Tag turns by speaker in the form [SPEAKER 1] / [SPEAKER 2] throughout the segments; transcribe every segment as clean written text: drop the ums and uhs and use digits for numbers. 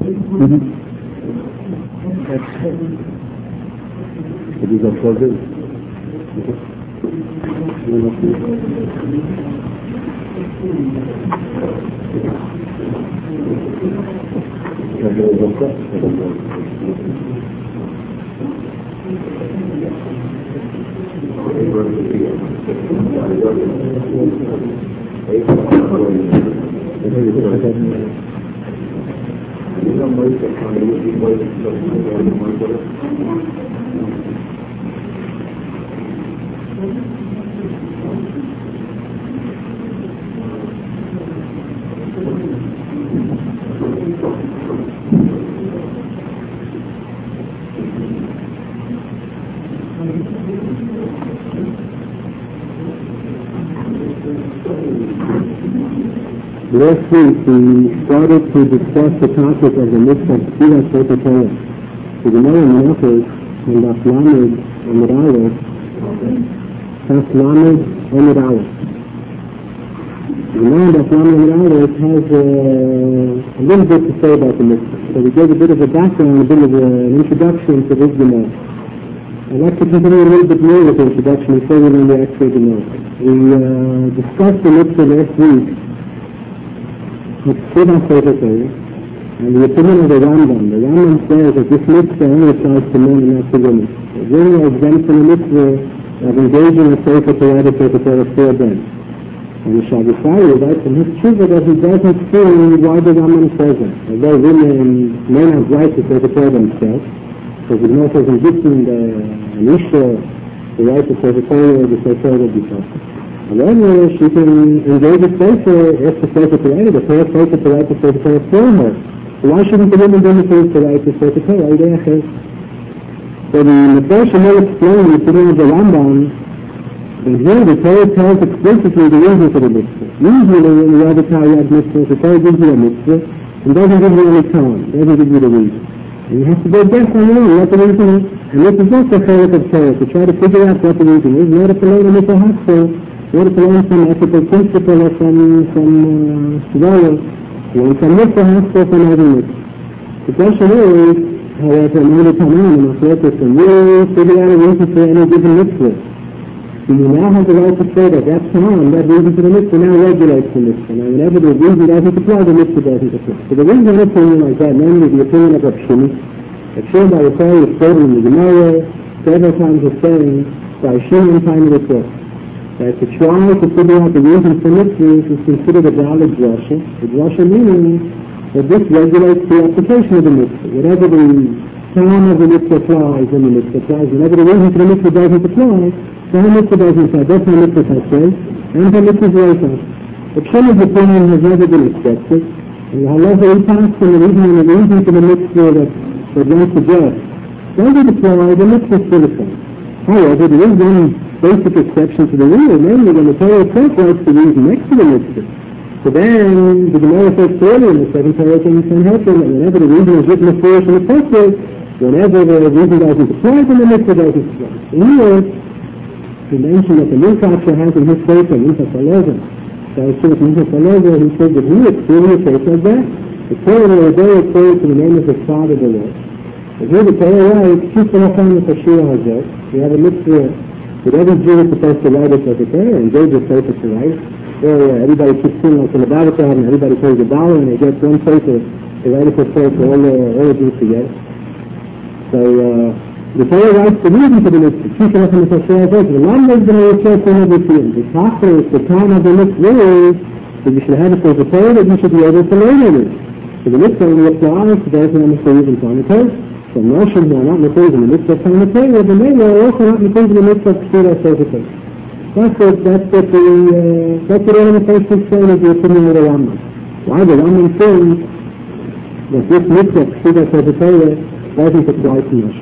[SPEAKER 1] These are for this. Last week we started to discuss the topic of the mitzvah of Tefillah Sefer Torah. The Gemara in Menachos and Daf Lamed Amud Aleph, Daf Lamed Amud Aleph. The Gemara in Daf Lamed Amud Aleph has a little bit to say about the mitzvah. So we gave a bit of a background, a bit of an introduction to this Gemara. I'd like to continue a little bit more with the introduction before we learn the actual Gemara. We discussed the mitzvah last week. It's Tefillah Sefer Torah, and the opinion of the Rambam. The Rambam says that this mitzvah only applies to men and not to women. Women are exempt from the mitzvah of engaging in Sefer Torah to Sefer Torah for them. And the Shabbosari writes in his tshuva that he doesn't see why the Rambam says that. Although women may not write to Sefer Torah themselves, because the Gemara says in Gittin, an Isha, the right to Sefer Torah, the Sefer Torah will be possible. However, she can engage a Sefer, ask the Sefer to write it, the Torah Sefer to write the Sefer Torah for her. So why shouldn't the woman do the Sefer to write the Sefer Torah? So the Mephoshim will explain the opinion of the Rambam that here the Torah tells explicitly the reason for the mitzvah. Usually when you have a Torah mitzvah, the Torah gives you a mitzvah and doesn't give you any time, doesn't give you the reason. And you have to go back on your own, what the reason is. And this is also a chelik of Torah, to try to figure out what the reason is, in order to learn a mitzvah haskell, in order to learn some ethical principle or some svara, learn some mitzvah haskell from every mitzvah. The question is, however, in order to learn a mitzvah, can you figure out a reason for any given mitzvah? Do you now have the right to say that time, that reason for the mitzvah now regulates the mitzvah? Now whenever the reason doesn't apply, the mitzvah doesn't apply. So there is an opinion like that, namely the opinion of Rav Shimi. Rav Shimi by Yisrael is quoted in the Gemara several times as saying, by Shimi time of the Torah, that to try to figure out the reason for mitzvahs is considered a valid drasha. The drasha meaning that this regulates the application of the mitzvah. Whatever the time of the mitzvah applies, when the mitzvah applies, whenever the reason for the mitzvah doesn't apply, so the mitzvah doesn't apply. That's how mitzvah has said, and the mitzvah is right on. But Shemi's opinion has never been accepted, and the halacha he passed from the reason for the mitzvah that one suggests doesn't apply, the mitzvah is still the same. However, there is one basic exception to the rule, namely when the Torah itself writes the reason next to the mitzvah. So then, the Gemara says clearly in the second Torah thing in Sanhedrin that whenever the reason is written before in the Torah, whenever the reason doesn't apply, then the mitzvah doesn't apply. So here, he mentioned that the Milkasha has in his paper, Milkasha Alezer. So I said Milkasha Alezer, he said that he experienced a case like that. The Torah was very close to the name of his father, the Lord. But here the Torah writes, keep the Lacham with Hashira Hazet. We have a mitzvah that every Jew is supposed to write it as a Torah, and Jews are supposed to write. Where everybody keeps in like in the Bible and everybody pays $1 and they get one paper to write it for all the Jews together. So, the Torah writes the reason for the mitzvah. Keep the Lacham with Hashira Hazet. The Lamb is going to refer to every field. The Tachar is the time of the mitzvah is that you should have it as a Torah that you should be able to learn it. So the mitzvah only applies to those who are Messiahs and Torah Torah. So Moshe who are not Messiahs in the mitzvah of Torah Torah, then they are also not Messiahs in the mitzvah of Torah Torah. That's what all the first saying is the opinion of the Rambam. Why the Rambam says that this mitzvah of Torah Torah doesn't apply to Moshe.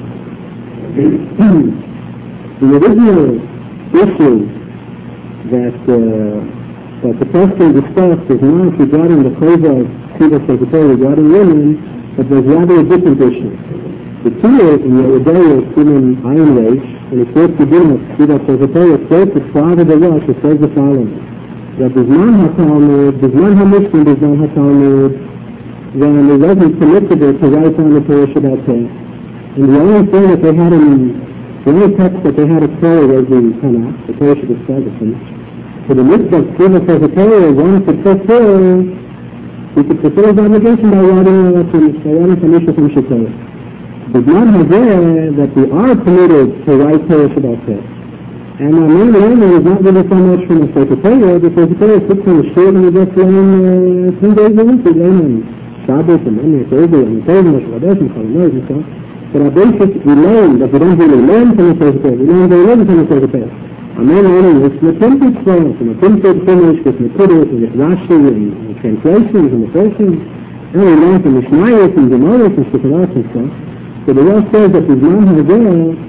[SPEAKER 1] The original issue that the person discussed is not regarding the Chova of Tzivah Torah regarding women, but was rather a different issue. The Torah in the Yehudah is given Ayin Reish, and it says to begin with Tzivah Torah, it says the father the Rosh, it says the following, that Bizman HaTalmud, Bizman HaMishkan, Bizman HaTalmud, then it wasn't permissible to write down the Torah Shabbat Peh. And the only thing that they had the only text that they had of Torah was the Tanakh, the Torah Shabbat Peh. So the mitzvah of Tzivah says the Torah, one could fulfill, he could fulfill his obligation by writing from Mishra from Torah. The B'zman Hazeh that we are permitted to write Torah Shabbat Peh. And many learning is not really so much from the Sefer Torah, because the Torah sits in the shul and we just learn 3 days a week. We learn on Shabbos and Monday and Thursday and Thursday and Shabbos and Cholamoid and so on. But our basic, we learn, but we don't really learn from the Sefer Torah. We learn very little from the Sefer Torah. Our main learning is from the printed form, from the printed finish, with Mekudos and with Rashi and translations and the versions. And we learn from Mishnayos and Gemaros and Shulchan and stuff. So the Rosh says that the B'zman Hazeh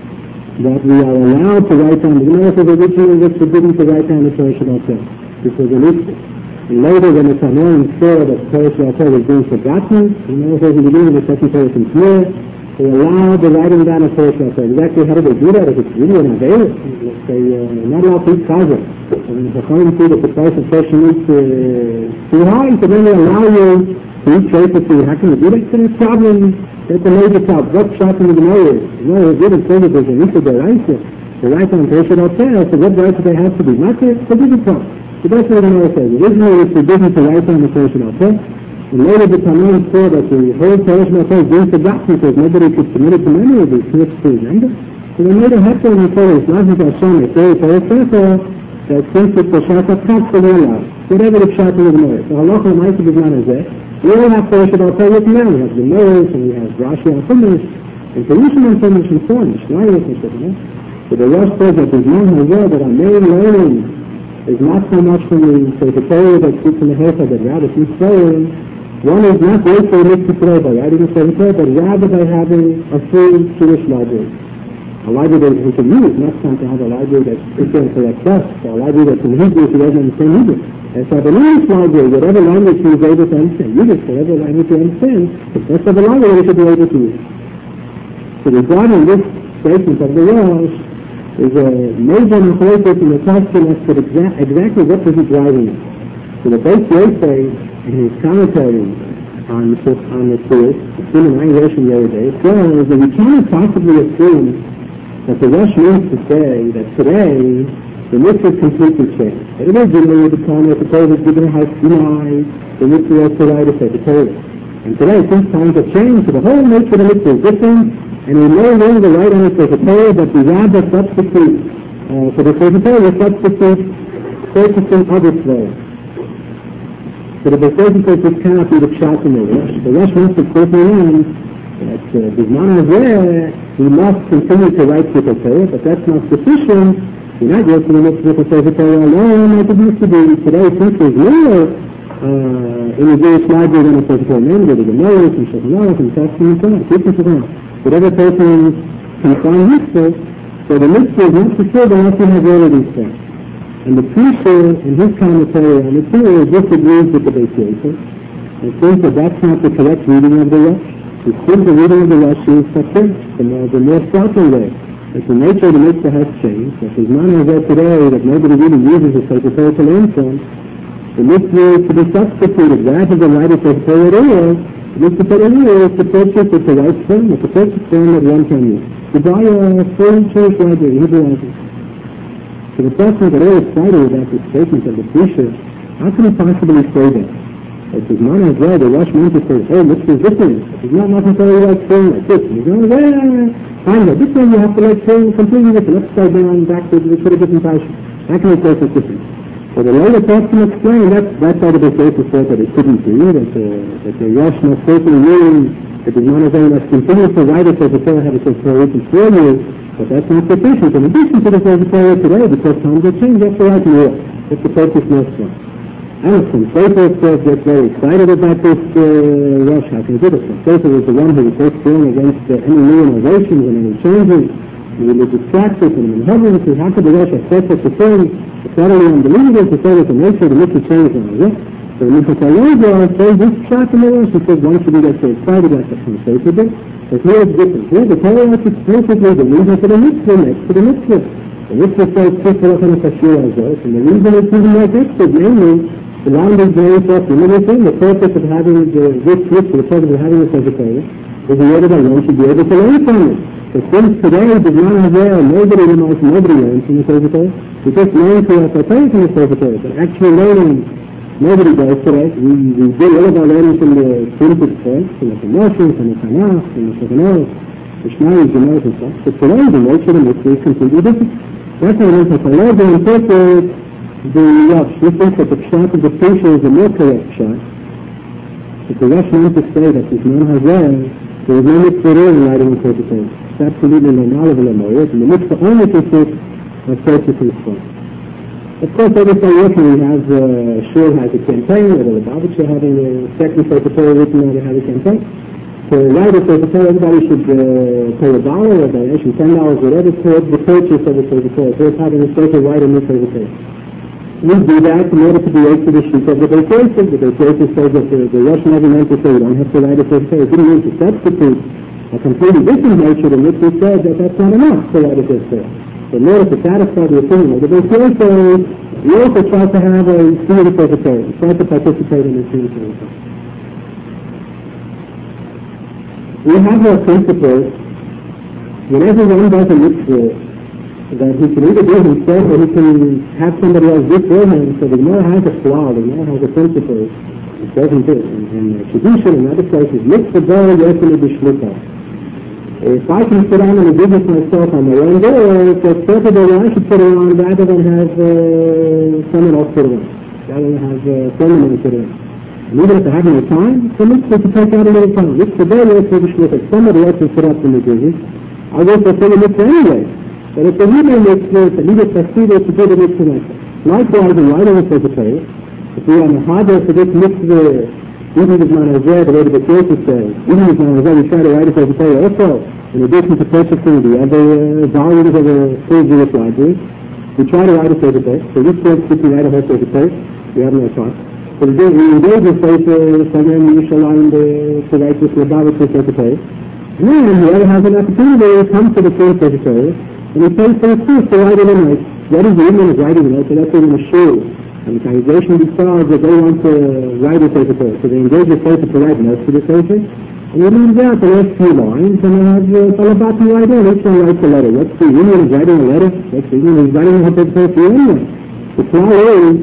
[SPEAKER 1] that we are allowed to write down. The Gemara says originally it was forbidden to write down the Torah Shabbat Peh. This was a mitzvah. And later when the Tanoim saw that Torah Shabbat Peh was being forgotten, the Gemara says in the beginning of the second Torah from Shmuel, they allowed the writing down of Torah Shabbat Peh. Exactly how do they do that? If it's really an avail, they're not allowed to eat kazah. And the Chachamim see that the price of person eats too high, so then they allow you to eat choice food. How can you do that? It's a problem. It's a major problem. What shot in the Gemara is? The Gemara is good and says that there's a mitzvah deraisa. The right on Torah Shabbat Peh, so what right do they have to be? Not there, so this is a problem. So that's what the Gemara says. Originally it was forbidden to write on the Torah Shabbat Peh. And later the Tanoim saw that the whole Torah Shabbat Peh is being forgotten because nobody could submit it to memory of these knits to remember. So they made a hefker and they said it's not just Hashem, they say Torah Sefer, that since it's the Shabbat Peh, so they're allowed. Whatever the Pshat in the Gemara. So halacha l'maisa b'zman hazeh. We only have Torah Shabbat Peh written down. We have the Gemara and we have Rashi and Chumash, and Perushin and Chumash and so on, Mishnayos and stuff, So the Rosh says that the B'zman Hazeh, that our main learning is not so much from the Sefer Torah that speaks in the Hecha, but rather from saying, one is not wait for a mitzvah today by writing the Sefer Torah, but rather by having a full Jewish library. A library that he can use, not trying to have a library that sits there and collects dust, or a library that's in Hebrew if he doesn't understand Hebrew. And so the English library, whatever language he is able to understand, Yiddish, whatever language he understands, that's the library he should be able to use. So regarding this statement of the Rosh, is a major machloket in the question as to exactly what was he driving at. So the Beis Yosef, in his commentary on the Torah, the Simon Ein Rosh the other day, says that we cannot possibly assume that the Rosh means to say that today the mitzvah is completely changed. That originally the time that the Torah was given a house Sinai, the mitzvah was to write a Sefer Torah. And today, since times have changed, so the whole nature of the mitzvah is different, and we no longer write on a Sefer Torah, but we rather substitute for the Sefer Torah, we substitute purchasing other Torah. So the B'zman says this cannot be the Pshat in the Rosh. The Rosh wants to quote in that B'zman Hazeh, we must continue to write Sefer Torah, but that's not sufficient. We're not yet to the mitzvah to Sefer Torah alone, like it used to be. Today, since there's more in the Jewish library than a Sefer Torah, namely the Gemara and Shulchan and Testament and so on. Whatever person can find mitzvah, so the mitzvah is not fulfilled unless he has all of these things. And the preacher, in his commentary on the Torah, disagrees with the Beis Yosef and thinks that that's not the correct reading of the Rosh. He thinks the reading of the Rosh is the more startling way. That the nature of the mitzvah has changed. That there's none of that today that nobody really uses a Sefer Torah to learn from. The mitzvah is to be substituted. Rather than write a Sefer Torah at all, the mitzvah for is to purchase it the right form, it's a purchase form that one can use. To buy a full Jewish library, Hebrew library. So the person got all excited about the statement of the preacher. How can he possibly say that? It is not as well, the Rosh meant to say, oh, mitzvah is different. It's not necessarily like saying like this. He's not, fine, but this one you have to like saying completely different, upside down, backwards, with a different passion. How can we say it's different? So the later person explained that's why the Beis Yosef thought that it couldn't be, that the Rosh must certainly mean that the Monastery must continue to write it as a Torah had a Torah written for you, but that's not sufficient. In addition to the Torah today, because times have changed, that's the right more. That's the purpose next one. Anderson, Sefer gets very excited about this Rosh. How can he do this? Sefer was the one who was first going against any new innovations and any changes. He was distracted and inhubbing, so how could the Rosh have said such a thing? It's not only unbelievable to say that the nature of the mitzvah changes on it. So the mitzvah says this shot in the Rosh, he says one should get so excited about the Sefer bit. But here it's different. Here the Torah has explicitly the reason for the mitzvah next to the mitzvah. The mitzvah says, and the reason it's even like this is namely The language is very important. Another thing, the purpose of having this list, the purpose of having this educator, is in order that one should be able to learn from it. But since today does not have there, nobody learns from the educator. We just learn through our preparation from the educator. But actually learning, nobody does today. We do all of our learning from the printed text, from the Moshe, from the Tanakh, from the Shulchan, the Shmai, the Gemara, and stuff. But today the nature of the mitzvah is completely different. That's why when psychology interprets the Rush, we think that the shot of the Pesha is a more correct shot. If the Rush meant to say that this man has there is no mitzvah in writing interpretation. It's absolutely no knowledge of the Moed, and the mitzvah only consists of purchasing the phone. Of course, every so often we have, Shul has a campaign, or the Lubavitcher having a second secretary written out to have a campaign. To write a secretary, everybody should pay $1 or donation, $10, whatever, towards the purchase of a secretary, towards having a secretary write a new secretary. We do that in order to be able to the sheet of the vacation. The vacation says that the Russian never meant to say you don't have to write a secretary. It didn't mean to substitute a completely different nature in which we said that that's not enough to write a secretary. In order to satisfy the opinion of the vacation, we also try to have a student secretary. We try to participate in the student secretary. We have a principle, whenever one does a mitzvah, that he can either do himself or he can have somebody else do for him. So the Gemara has a flaw, the Gemara has a principle. It doesn't do it. In tradition and other places, mitzvah go yosele b'shluka. If I can sit down and do this myself on my own door, it's acceptable that I should put it on rather than have someone else put it on. Rather than have someone put it on. And even if I have no time, it's a mitzvah to take out a little time. Mitzvah go yosele b'shluka. If somebody else can put up the mitzvah, I will fulfill the mitzvah anyway. But if the Hebrew mitzvah, the Hebrew tafsir to do the mitzvah myself. Likewise, in writing a secretary, if we are in a harder for this mitzvah, even if man hazeh, the way the B'kirti says, even if man hazeh, we try to write a secretary also, in addition to purchasing the other volumes of a full Jewish library, we try to write a secretary. So this way, if we write a whole secretary, we have no time. So we engage with somewhere in Yerushalayim to write this Lubavitcher secretary. And then whoever has an opportunity comes to the same secretary, and he pays for his course to write it in like, what is the Indian is writing in, so that's in the shul. And the congregation decides that they want to write a secretary. So they engage the paper to write most of the paper. And you leave out the last few lines, and they have Salabat write in. Each one writes a letter. What's the Indian is writing a letter? What's the Indian is writing a secretary for you anyway? The flaw is,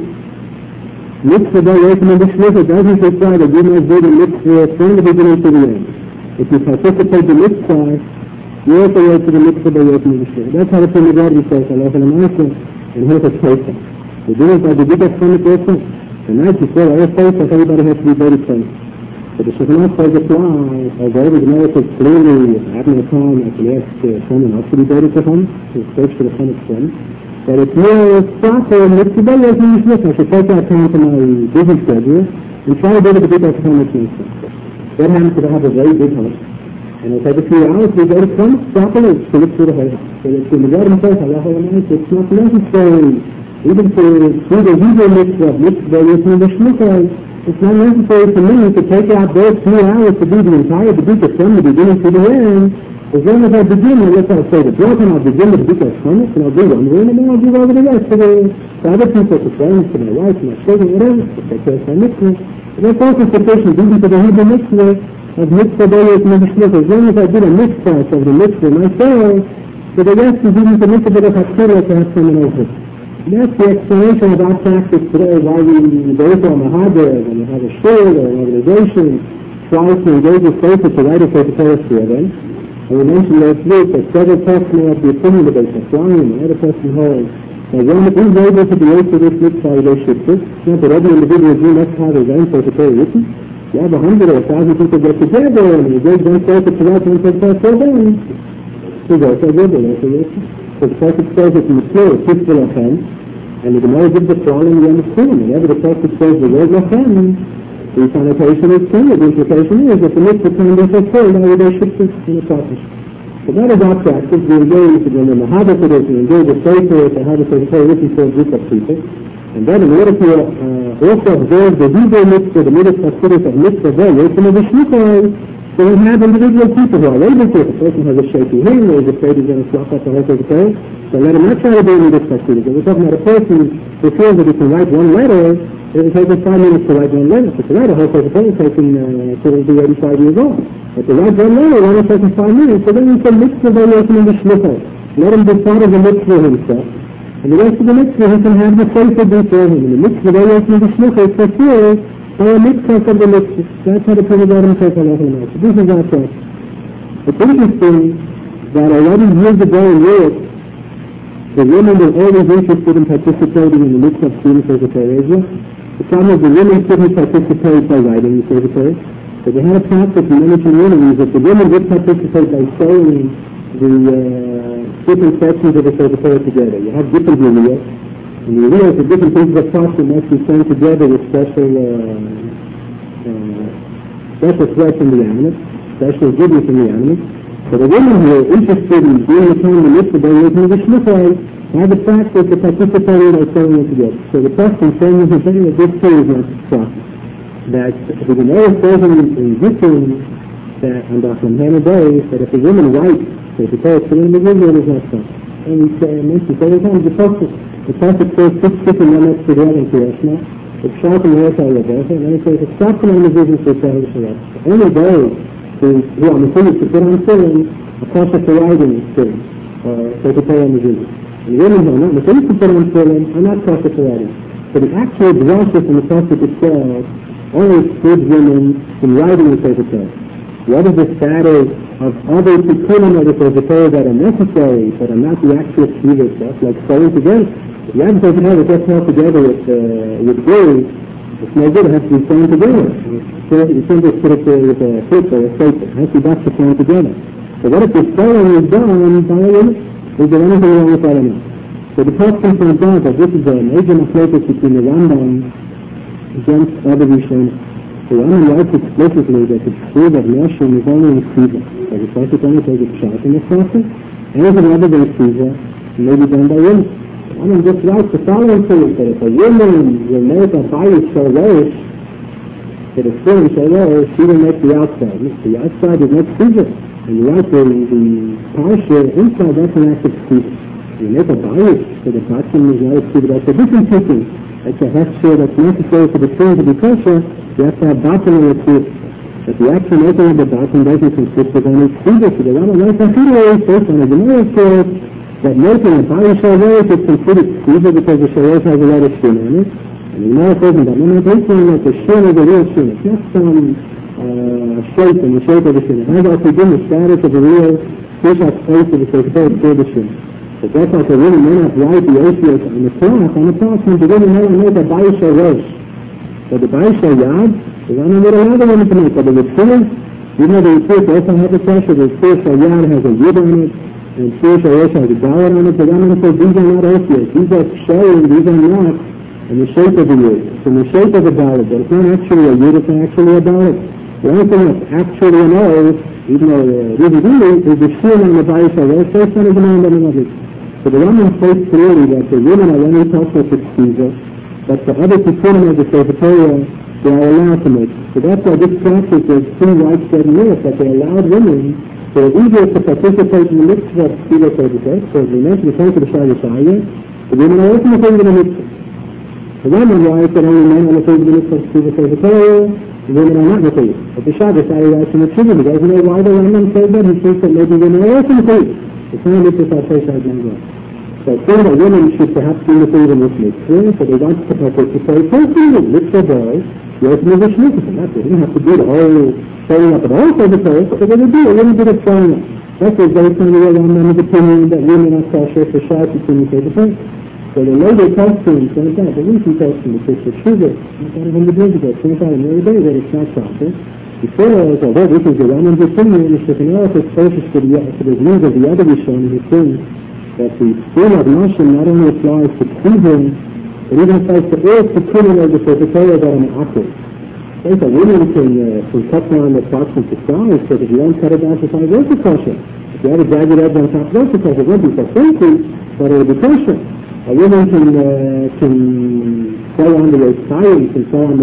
[SPEAKER 1] mitzvah by Yosem and B'shluka doesn't require that you must do the mitzvah from the beginning to the end. If you participate in the mitzvah, you also wait to the mitzvah by Yosem and B'shluka. That's how the Pimagadi says, Allah and Amaisa, and Hilchot Pesach. The Jews are the biggest comic also. The night before our Pesach, everybody has to be very close. But the Shulchan says the flaw, although the Gemara says clearly, at no time, I can ask someone else to be buried to him, to search for the son of son. But it's more proper mitzvah by Yosem and B'shluka. I should take out time from my busy schedule and try to do the biggest comic mitzvah. That happens to have a very big house. And it'll take a few hours to go to come properly to look through the whole house. So it's in the garden first, it's not necessary, even to do the Hebrew mitzvah, Yosem and B'shluka, it's not necessary for me to take out those few hours to do the entire B'dika from the beginning to the end. As long as I begin, let's say the block, and I'll begin the B'dika from it, and I'll do one room, and then I'll do over the rest to other people, to friends, to my wife, to my children, whatever, to take care of my mitzvah. And that's also sufficient, even for the Hebrew mitzvah, of mitzvah by Yosem and B'shluka. As long as I did a mitzvah of the mitzvah myself, so the rest is even the mitzvah that I have to have someone else. That's the explanation of our practice today, why we go to a mahadar, when we have a shul or an organization, try to engage with people to write a secretary for them. And we mentioned last week that several persons have the opinion that they're flying, and another person holds that one is able to be able to this mitzvah, they should do. It's not that every individual Jew must have his own secretary written. You have 100 or 1,000 people get together and you engage one person to write one secretary for them. So that's a good one. So the Prophet says it in the plural, peaceful offense, and the Gemara gives the following in the school. Whenever the Prophet says the word offense, the connotation is clear. The implication is that the mitzvah can be fulfilled, now they should fit in the partnership. So that is our practice. We engage in the Mahadar for this, we engage with Sefer, to have a secretary written for a group of people. And then in order to also observe the Hebrew mitzvah, the mitzvah spirit of mitzvah there, Yosem and B'shluka, so we have individual people who are able to. If a person has a shaky hand or is afraid he's going to flop up the whole secretary, so let him not try to do any mitzvah spirit. We're talking about a person who feels that he can write one letter It will take us 5 minutes to write one letter. But to write a whole paper is taking till be 85 years old. But to write one letter, it only takes us 5 minutes. So then you can mix the variation in the shlichus. Let him be part of the mitzvah himself. And the rest of the mitzvah, he can have the sefer before him. And the mitzvah variation in the shlichus fulfilled by a mitzvah of the mitzvah. That's how the Prabhupada takes a lot of it. This is our question. It's interesting that already years ago in Europe, the women were always interested in participating in the mitzvah of student secretariat. The problem is the women couldn't participate by writing the secretary. So they had a practice in many communities that the women would participate by sewing the different sections of the secretary together. You have different videos, and you realize that different pieces of parts that must be sewn together with special threads from the animal, special goodness from the animal. So the women who are interested in doing the kind of mitzvah by using the shlichus have the practice of participating by sewing it together. So the question saying is that this too is not practice. That the Gemara says in Gittin that on the Hana days that if a woman writes, so if the poet put in the window, it is not practice. And we say, several times the prophet says 6 different limits together in Krishna. It's sharp and hairstyle of both, and then it says it's stopped in the vision for Sahel Sharaf. Only those who are material to put on film, a process for writing film, so to pay on the vision. And the women who are not material to put on film are not process for writing. So the actual drasha from the prophet itself only excludes women from writing the secretary. What is the status of other tikkunim of the secretary that are necessary, but are not the actual skiva itself, like sewing together? If you have to have it just held together with glue, it's no good, it has to be sewn together. You can't just put it with a clip or a paper. It has to be back to sewn together. So what if the sewing is done by a woman? Is there anything wrong with that or not? So the question comes down that this is a major machlokas between the Rambam against other Rishonim. The Rambam writes explicitly that the ksiva of Nashim is only in ksiva. So the prophet only says it's shot in the prophet. Anything other than ksiva may be done by women. The Rambam just writes the following thing, that if a woman will make a bayis shalosh, that a film shalosh, she will make the outside. The outside is not ksiva. And you write the parsha inside, that's an act of ksiva. You make a bayis, so the bottom is not a ksiva. That's a different teaching. It's a hechsher that's necessary for the film to be kosher. You have to have bottom in the ksiva. But the actual making of the bottom doesn't consist of any ksiva. So the Rambam writes that based on a Gemara says that making a bayis shalosh is considered ksiva because the shalosh has a lot of shin on it. And the Gemara says that when I'm saying that the shin is a real shin, it's not some shape in the shape of the shin. It has also been the status of the real fish out place of the secretary for the shin. But that's like a woman may not write the oceans on the cloth, and the woman may not make a bayis shalosh. But the bayis yad, the Rambam would allow the woman to make. But the Yitzhak, even though the Yitzhak also has a pressure, the Yitzhak yad has a yid on it, and Yitzhak shalosh has a dollar on it, the Rambam says these are not oceans. These are showing, these are not in the shape of a yid. It's in the shape of a dollar, but it's not actually a yid, it's actually a dollar. The only thing that's actually an O, even though really is the shin on the bayis shalosh, based on the demand on another. So the Rambam states clearly that the women are only possible for ksiva, but the other tikkunim of the secretariat they are allowed to make. So that's why this practice is pretty widespread in Europe, that they allowed women so it's easier to participate in the mitzvah of ksiva secretary. So as we mentioned, the point of the Shai Yeshaya, the women are also in the mitzvah. The Rambam writes that only men are in the mitzvah of ksiva secretariat, the women are not in the. But the Shai Yeshaya writes in the Chivim, he doesn't know why the Rambam says that, he thinks that maybe women are also in the. It's not a mitzvah of Pesach Mango. So it's that women should perhaps do the things in this mitzvah, so they want to participate. First thing is mitzvah boys, yes, in the shlichus, and that's it. They didn't have to do the whole showing up at all for the place, but they would do a little bit of showing up. That's what based on the Rambam's opinion that women are kosher for Shai between the place. So the later customs, and that, the recent custom, the Fish of Sugar, not 100 years ago, 25 in every day, that it's not kosher. Before, although this is the Rambam's opinion, the Shulchan Aruch is closest to the views of the other Rishonim who think that the sin of Nashim not only applies to ksivim, it even applies to all tikkunim of the secretariat that are ma'akim. They say women can cut down the parts into size, so that if you don't cut it down to size, it's a kosher. If you have a jagged edge on top, it's a kosher. It won't be so fancy, but it will be kosher. A woman can sew on the tie, can sew on the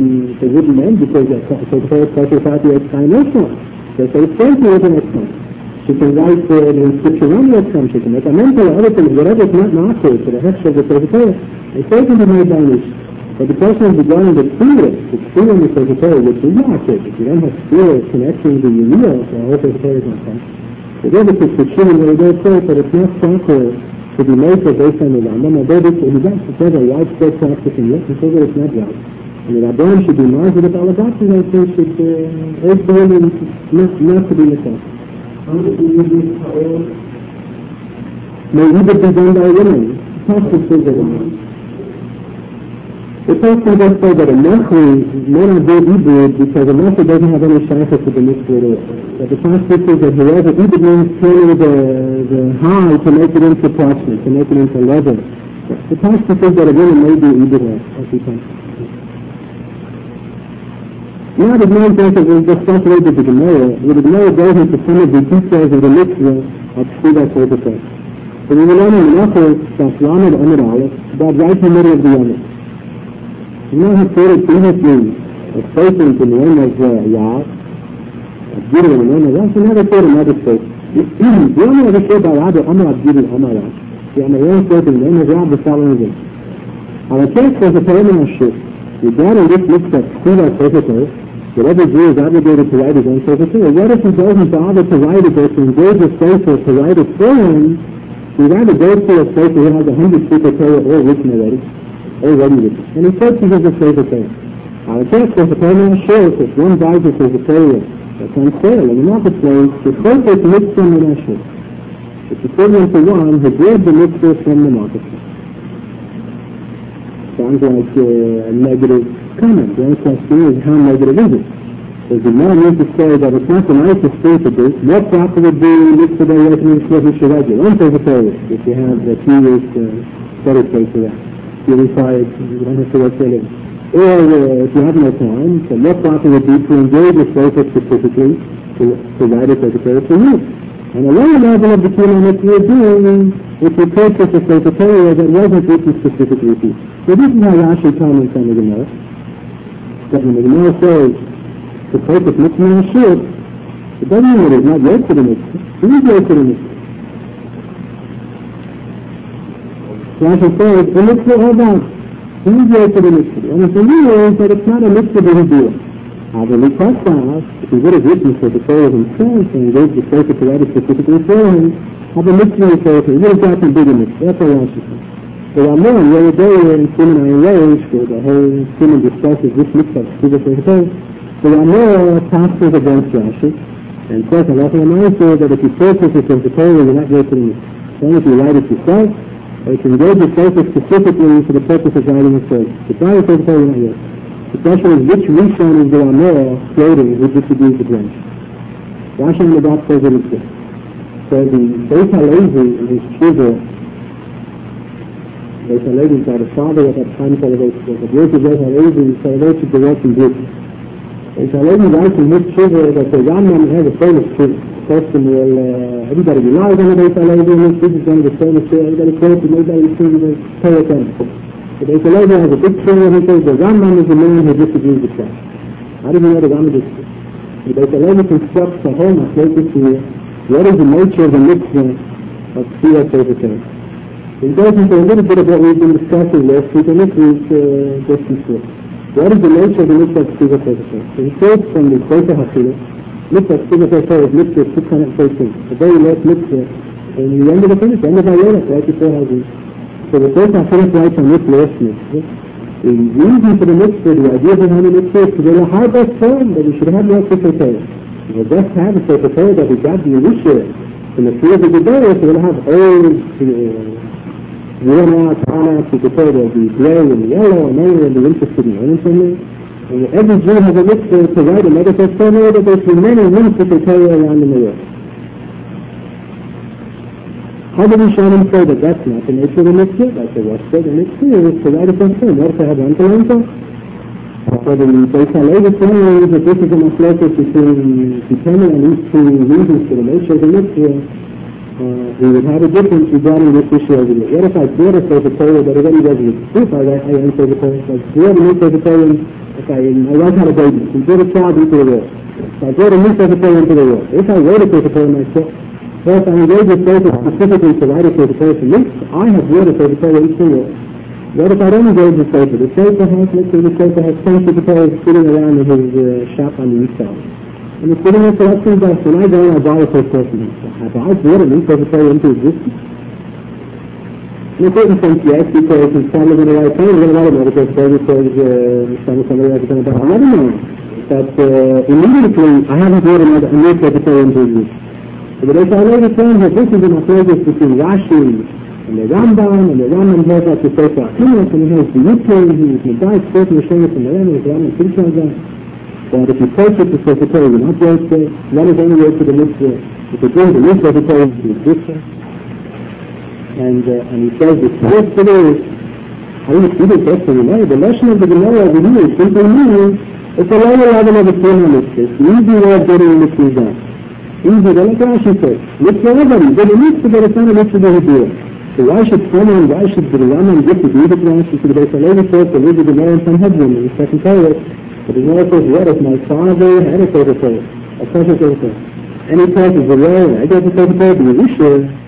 [SPEAKER 1] wooden end, because the secretariat kosher without the time also. They say it's fancy with the next time. She can write the inscription on the exam, she can make a mental or other things, whatever is not master, so the head of the secretariat, they say can be made by this. But the person is beginning to feel it. It's feeling the Sagittarius, which is not it. If you don't have spirit connecting to your real, the whole Sagittarius is not that. The other is the human way they say that it's not proper to be measured based on the Rambam. Although this is a widespread practice in it, and so that it's not right. And the Rabban should be mindful of all of that, and I think should urge the women not to be myself.
[SPEAKER 2] How do you use this power?
[SPEAKER 1] May either be done by women. The pastor says that the pastor does say that a Nachri may not do Ibrid because a Nachri doesn't have any shaykhs with the mitzvah at all. But the pastor says that whoever Ibrid means turning the high to make it into parchment, to make it into leather. The pastor says that a woman may do Ibrid as he can. Now the main thing that we'll discuss later the Gemara, the Gemara goes into some of the details of the mitzvah of Tzvila Tzvila. So we will learn in the Nachri that Lamed Amid Aleph, about right in the middle of the Yom. You know how quoted previously a statement in the name of Yah, a Guru in the name of Yah, so now they quote another statement. The only other quote by Rabbi Amar Abdiri Amar Yah, the Amar quote in the name of Yah, the following is, our text was a permanent shift. Regarding this mitzvah, Tzvila Tzvila, that every Jew is obligated to write his own Tzvila. What if he doesn't bother to write it, or to engage a Tzvila to write it for him? He'd rather go to a Tzvila who has 100 people all written already. Already written. And he said to us a Sagittarius. Our text was a permanent shirt. If one buys a Sagittarius that's on sale in the marketplace, the perfect mitzvah in that shirt. It's equivalent to one who grabbed the mitzvah from the marketplace. Sounds like a negative comment. The only question is how negative is it? Does the man need to say that it's not the nicest thing to do? More proper would be mitzvah day reckoning for the Shirajah. One Sagittarius, if you have the 2 years better place for that. You're required, you don't have to work for it. Or if you have no time, the more proper would be to engage a sofa specifically to write a Sagittarius for you. And a lower level of the Kilo Mitzvah would be if you purchase a Sagittarius that wasn't written specifically for you. So this is how Rashi comments on the Gemara. That when the Gemara says to purchase Mitzvah in a ship, it doesn't mean that it's not yet to the Mitzvah. It is yet to the Mitzvah. Rashi says, the mitzvah of that, he is yet to the mitzvah. And if the rule is that it's not a mitzvah that he do it. However, we test out, if he would have written for the Torah himself and engaged the Torah to write it specifically for him, have a mitzvah in the Torah, he would have gotten bigger mitzvah. That's what Rashi says. So Ramon, the other day in Seminary Rage, where the whole Simon discusses this mitzvah, Tzvila Tzvila, so Ramon pastors against Rashi, and says, Allah says that if you purchase it from the Torah, you're not yet to the mitzvah. Then if you write it yourself, or you can engage the Torah specifically for the purpose of writing a Torah. The Torah is not yet. The question is which Rishon is the Ramah quoting who distributes the branch. Rashi on the back says that it's good. So the Beis HaLevi in his Tshuva, Beis HaLevi is the father of that time celebration. The words of Beis HaLevi celebrated the work in Britain. Beis HaLevi writes in his Tshuva that the Rambam has a famous Tshuva. Person will, everybody relies on the Beis HaLevi, and this is one of the famous Tshuva, everybody quotes it, nobody seems to pay attention. The Beis HaLevi has a big Tshuva, and he says the Rambam is the man who disagrees with that. How do you know the Rambam disagrees? The Beis HaLevi constructs the whole Machlokes here. What is the nature of the mitzvah of Tzvila Tzvila? He goes into a little bit of what we've been discussing last week, and this week just before. What is the nature of the mitzvah of Tzvila Tzvila? So he quotes from the Sefer HaChiluk, mitzvah Tzvila Tzvila is mitzvah 613, the very last mitzvah, and the end of the finish, the end of Vayelech, right before Hagin. So the Sefer HaChiluk writes on this last mitzvah. The reason for the mitzvah, the idea behind the mitzvah is to get a high best form that we should have no Sefer Torah. We'll just have a Sefer Torah that we got the Yerusha in the field of the day, so we'll have old, worn out, Sefer Torah, the gray and the yellow, and anyone will be interested in learning from me. And every Jew has a mitzvah to write a Megaphone Torah that there's many Sefer Torah around in the world. How do we show them say that that's not the nature of the mitzvah? That's the Rosh said, the mitzvah is to write a Torah, not to have one to learn. So the Beis HaLevi claims that this is a machlokes between depending on these two reasons for the nature of the mitzvah, we would have a difference regarding this issue over here. What if I bought a Sefer Torah that already was with proof I own Sefer Torah? So I bought a new Sefer Torah, I once had a baby, we brought a child into the world. So I brought a new Sefer Torah into the world. If I wrote a Sefer Torah myself, well, if I engage with Sefer specifically to write a Sefer Torah for me, I have brought a Sefer Torah into the world. What if I don't engage the Sefer? The Sefer has, let's say the Sefer has 10 secretaries sitting around in his shop on the east side. And it's sitting there collecting dust. When I go and I buy a first person, have I brought a new secretary into existence? In a certain sense, yes, because he's probably going to write, somebody's going to write another secretary because somebody else is going to buy another one. But immediately, I haven't brought a new secretary into existence. So the Beis HaLevi claims that this is an apology between Rashi and the Rambam knows how to say for Achimus, and he has the Yitzhak, he is Medai, Sport, Meshemet, and the Rambam thinks like that. But if you purchase the secretary, you're not going to, one is only way to the mitzvah. If you bring the new secretary to the mitzvah, and he says the first today, I didn't see the text in the Gemara. The lesson of the Gemara over here is simply meaning it's a lower level of a Torah mitzvah. It's the easy way of getting the mitzvah done. Easy, like Rashi says. Mitzvah everybody, but the mitzvah that it's not a mitzvah that he do it. So why should the Rambam give the Greek Rashi to the Beis HaLevi says to read the Gemara in Sanhedrin in the second Torah? But the Gemara says, what if my father had a secretary? A special secretary. And he passes the way, I got the secretary to the Yisha.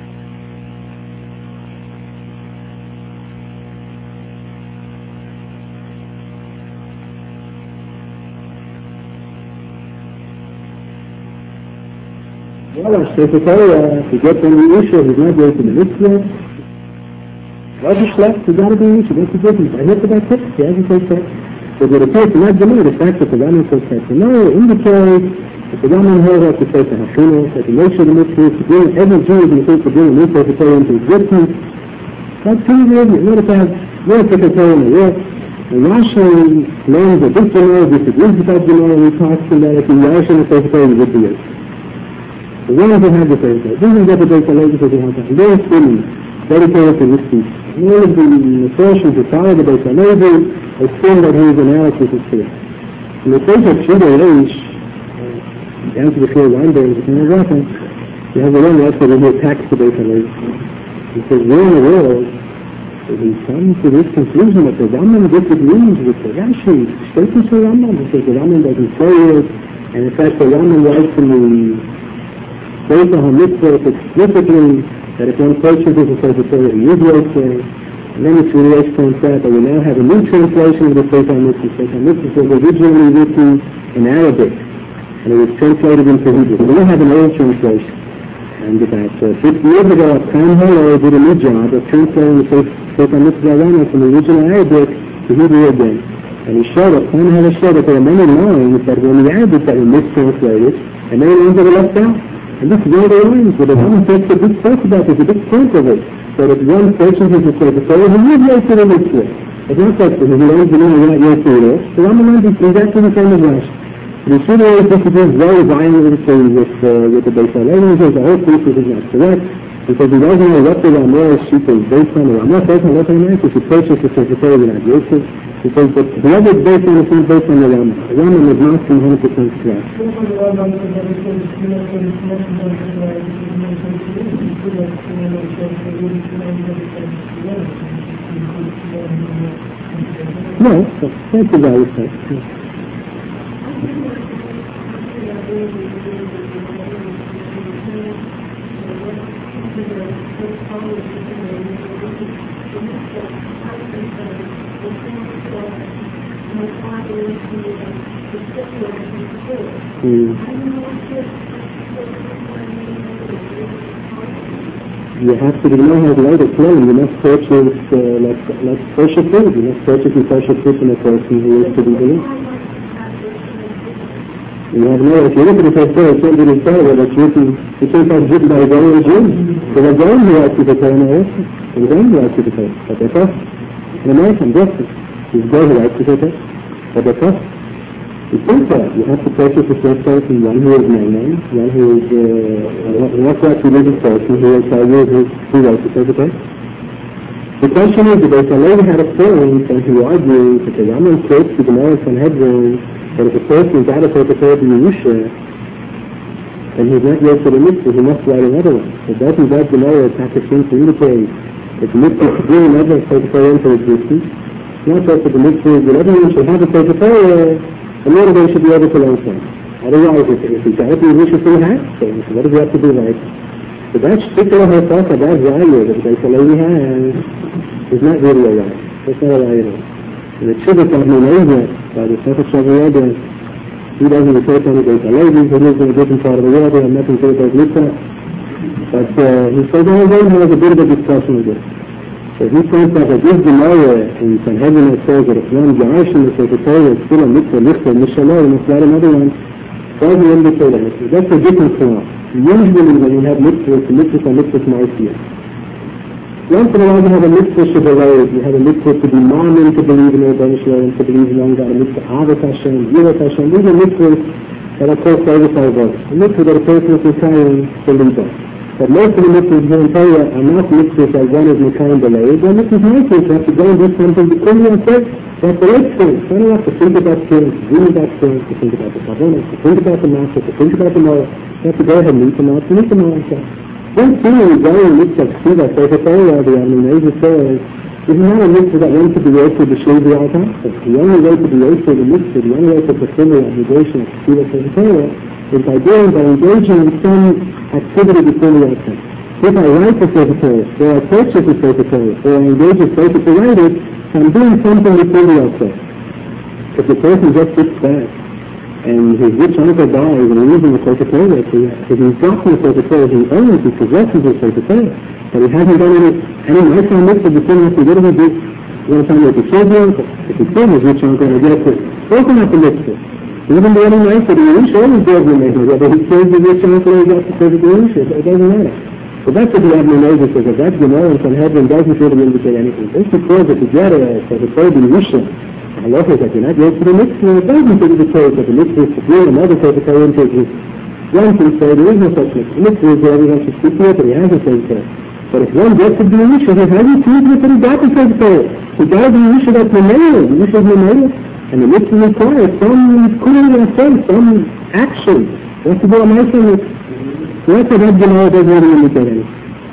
[SPEAKER 1] Well, secretary, to get from the Yisha, he's not going to the mitzvah. What's his left? He's got to be Yisha. What's the difference? I heard about this. He hasn't said that. So the report not deny the fact that the Rambam says that. No, indicates that the Rambam has to say to Hashimus, that the nature of the mitzvah is to bring every Jew is supposed to bring a new secretary into existence. That's pretty good. What if I have one secretary in the world? And Rashi learns that this Gemara disagrees with that Gemara, and he talks to that if the Rashi and the secretary is with the Yisha. The one who had the secretary. This is what the Beis HaLevi says he has. Very similar, very close to this piece. All of the portions that follow the Beis HaLevi assume that his analysis is clear. In the case of Shidei Reish, down to the clear one day, the kind of reference, you have the one that he attacks the Beis HaLevi. He says, where in the world did he come to this conclusion that the Rambam disagrees with the Rashi? Statements of the Rambam, because the Rambam doesn't say it, and in fact the Rambam writes in the Beis HaMitzvot explicitly that if one purchases a secretary, he is Yosef. And then it's really points out that we now have a new translation of the Beis HaMitzvot. Beis HaMitzvot was originally written in Arabic, and it was translated into Hebrew. We now have an old translation. And about 50 years ago, Khan Holo did a new job of translating the Beis HaMitzvot from the original Arabic to Hebrew again. And he showed that Khan Holo showed that there are many lines that were in the Arabic that were mistranslated, and many lines that were left out. And this is one of the lines where the Rambam takes a big talk about this, a big point of it. So that one person is a secretary, he would go to the mitzvah. It's not that he learns the name of what you're doing. The Rambam learns exactly the same as Rashi. The Shidei disagrees very violently with the Beis HaLevi. He says the whole piece is not correct, because he doesn't know what the Ramah sheet is based on. The Ramah says on what they meant is to purchase the secretary without Yosef. He says that the other is based on the same based on the Rambam. The Rambam is not 100% correct. No, that's a valid point. You have to know how to write it clearly. You must purchase, like kosher food. You must purchase the kosher food from a person who is to be believed. You have no, if you look at the first story, it's not really fair that it's written, it's not written by a very Jew. There's a guy who writes to the Torah also. There's a guy who writes to the Torah. But they're first. An American, justice. There's a guy who writes to the Torah. But they're first. It's simple. You have to purchase the first person, one who is known, one who is an upright religious person who will tell you who writes the Torah. The question is, the Beis HaLevi had a point, and he argues that the Rambam quotes the Gemara in Sanhedrin that if a person is out of secretary to Yerusha, and he's not yet to the mitzvah, he must write another one. So doesn't that Gemara attack a thing to indicate that the mitzvah should bring another secretary into existence? Not just that the mitzvah is that everyone should have a secretary, and then they should be able to learn from. Otherwise, if he's out of Yerusha, he has things. What does he have to do right? So that particular halakha, that value that the Beis HaLevi has, is not really a right. That's not allowed either. And the Chivuk of Malaysia, by the Sefer Shavuot, he doesn't refer to any great ladies, he lives in a different part of the world, and nothing to do with mitzvah. But he says, oh, then he has a bit of a discussion with this. So he points out that this Gemara in Sanhedrin that says that if one Jarash in the Sefer Torah is still a mitzvah, Mishalor, and it's not another one, doesn't indicate anything. That's a different form. Usually when you have mitzvahs, the mitzvahs are mitzvahs ma'asiyah. Once in a while you have a mitzvah shavuot, you have a mitzvah to be ma'amin, to believe in Rebbeinu Shalom, to believe in one God, a mitzvah Ahavas Hashem, Yirat Hashem. These are mitzvahs that are called service by God. A mitzvah that a person is requiring to lead us. But most of the mitzvahs here in Torah are not mitzvahs that one is requiring delayed. They're mitzvahs ma'asiyah. You have to go and do something because you have to that's the right thing. You don't have to think about things, read about things, to think about the Kavanah, to think about the Master, to think about the Morah. You have to go ahead and meet the Master, meet the Morah. One thing we go in mitzvah Ksiva, Sefer Torah, the Amenazer says, is not a mitzvah that one could be able to shave the altar. The only way to be able to the mitzvah, the only way to fulfill the obligation of Ksiva, Sefer Torah, is by engaging in some activity before the altar. If I write the Sefer Torah, or I purchase the Sefer Torah, or I engage a Sefer to write it, I'm doing something before the altar. If the person just sits back, and his rich uncle dies and he lives in the Sefer Torah, if he's got the Sefer Torah, he owns, he possesses the Sefer Torah, but he hasn't done any lifetime mitzvah before he has to get it, he's going to find out the children, if he kills his rich uncle, he'll get it. Spoken out the mitzvah. Even the other night, the Yerush always does the mitzvah, whether he kills the rich uncle or he gets the Sefer Yerush, it doesn't matter. So that's what the Amenazer says, that that Gemara in Sanhedrin doesn't really indicate anything. Just because if you get a Sefer Torah Yerush, Allah says that you're not yet to the mitzvah, it doesn't take the case that the mitzvah is to do another Sefer Torah into his. One can say there is no such mitzvah. The mitzvah is that everyone should speak to it, but he has a Sefer Torah. But if one gets to the Yerush, he hasn't proved it that he got the Sefer Torah. He got the Yerush that's Memele, the Yerush is Memele, and the mitzvah requires some some action. What's the goal of my saying? So that's what that Gemara doesn't really indicate anything.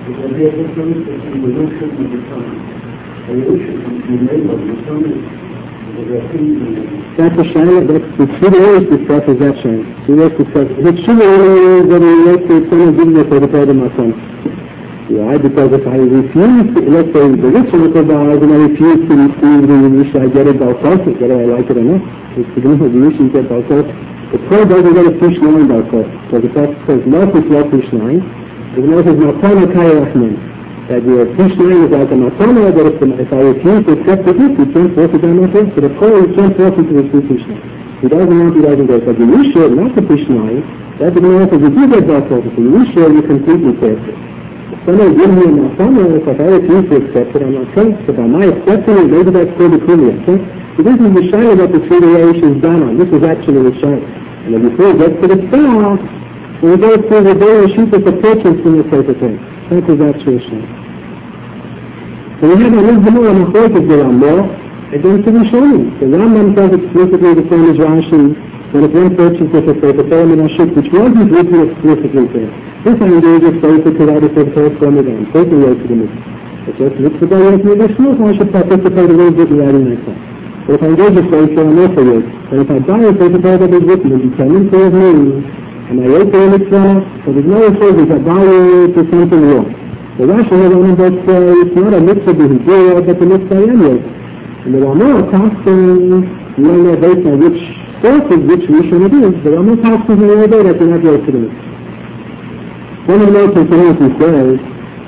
[SPEAKER 1] That's a shayla, that's the Shuvah discuss is that shayla. Shuvah discuss. The Shuvah is that he wants to someone give me a Sefer Torah to my son. Why? Because if I refuse to, let's say the rich uncle dies and I refuse to receive the Yerush, I get it Balkos, whether I like it or not. It's the Yerush, the Yerush you get Balkos. The Torah doesn't get a fish line Balkos. So the Torah says, no fish, no fish line. The Gemara says, Matana Kaya Rachman. That your fish line is like a Matana, that if I refuse to accept the gift, you can't force it down my throat. So the Torah, you can't force it to receive fish line. He doesn't want, he doesn't go. But the Yerush, not the fish line, that the Gemara says, if you get Balkos, the Yerush, you completely force it. Someone gives me a Matana, if I refuse to accept it, I'm not saying. So by my accepting it, maybe that's still the Kuli, okay? So this is the shayla that the Shuvah Yerush is done on. This is actually the shayla. And then before it gets to the star, we go through the various sheets of the purchase in the Sefer Torah. That is actually a shayla. So we have on this Gemara on the fourth of the Rambam against the Rishonim. The Rambam says explicitly the same as Rashi, that if one purchases a Sefer Torah in a ship, which wasn't written explicitly there, if I engage a Sefer to write a Sefer Torah from it, I'm taking away to the mitzvah. It's just mitzvah by way of the Shmuel, I should participate a little bit in writing myself. But if I engage a Sefer, I'm also yet. And if I buy a Sefer Torah that is written, and determined for me, and I wait for a mitzvah, so there's no excuse if I buy it for something wrong. The Rashi has on about it's not a mitzvah behavior, but a mitzvah anyway. And the Ramah talks in the only based on which sources, which Rishon it is. The Ramah talks in the other day that you're not yet to the mitzvah. One of the most important things says,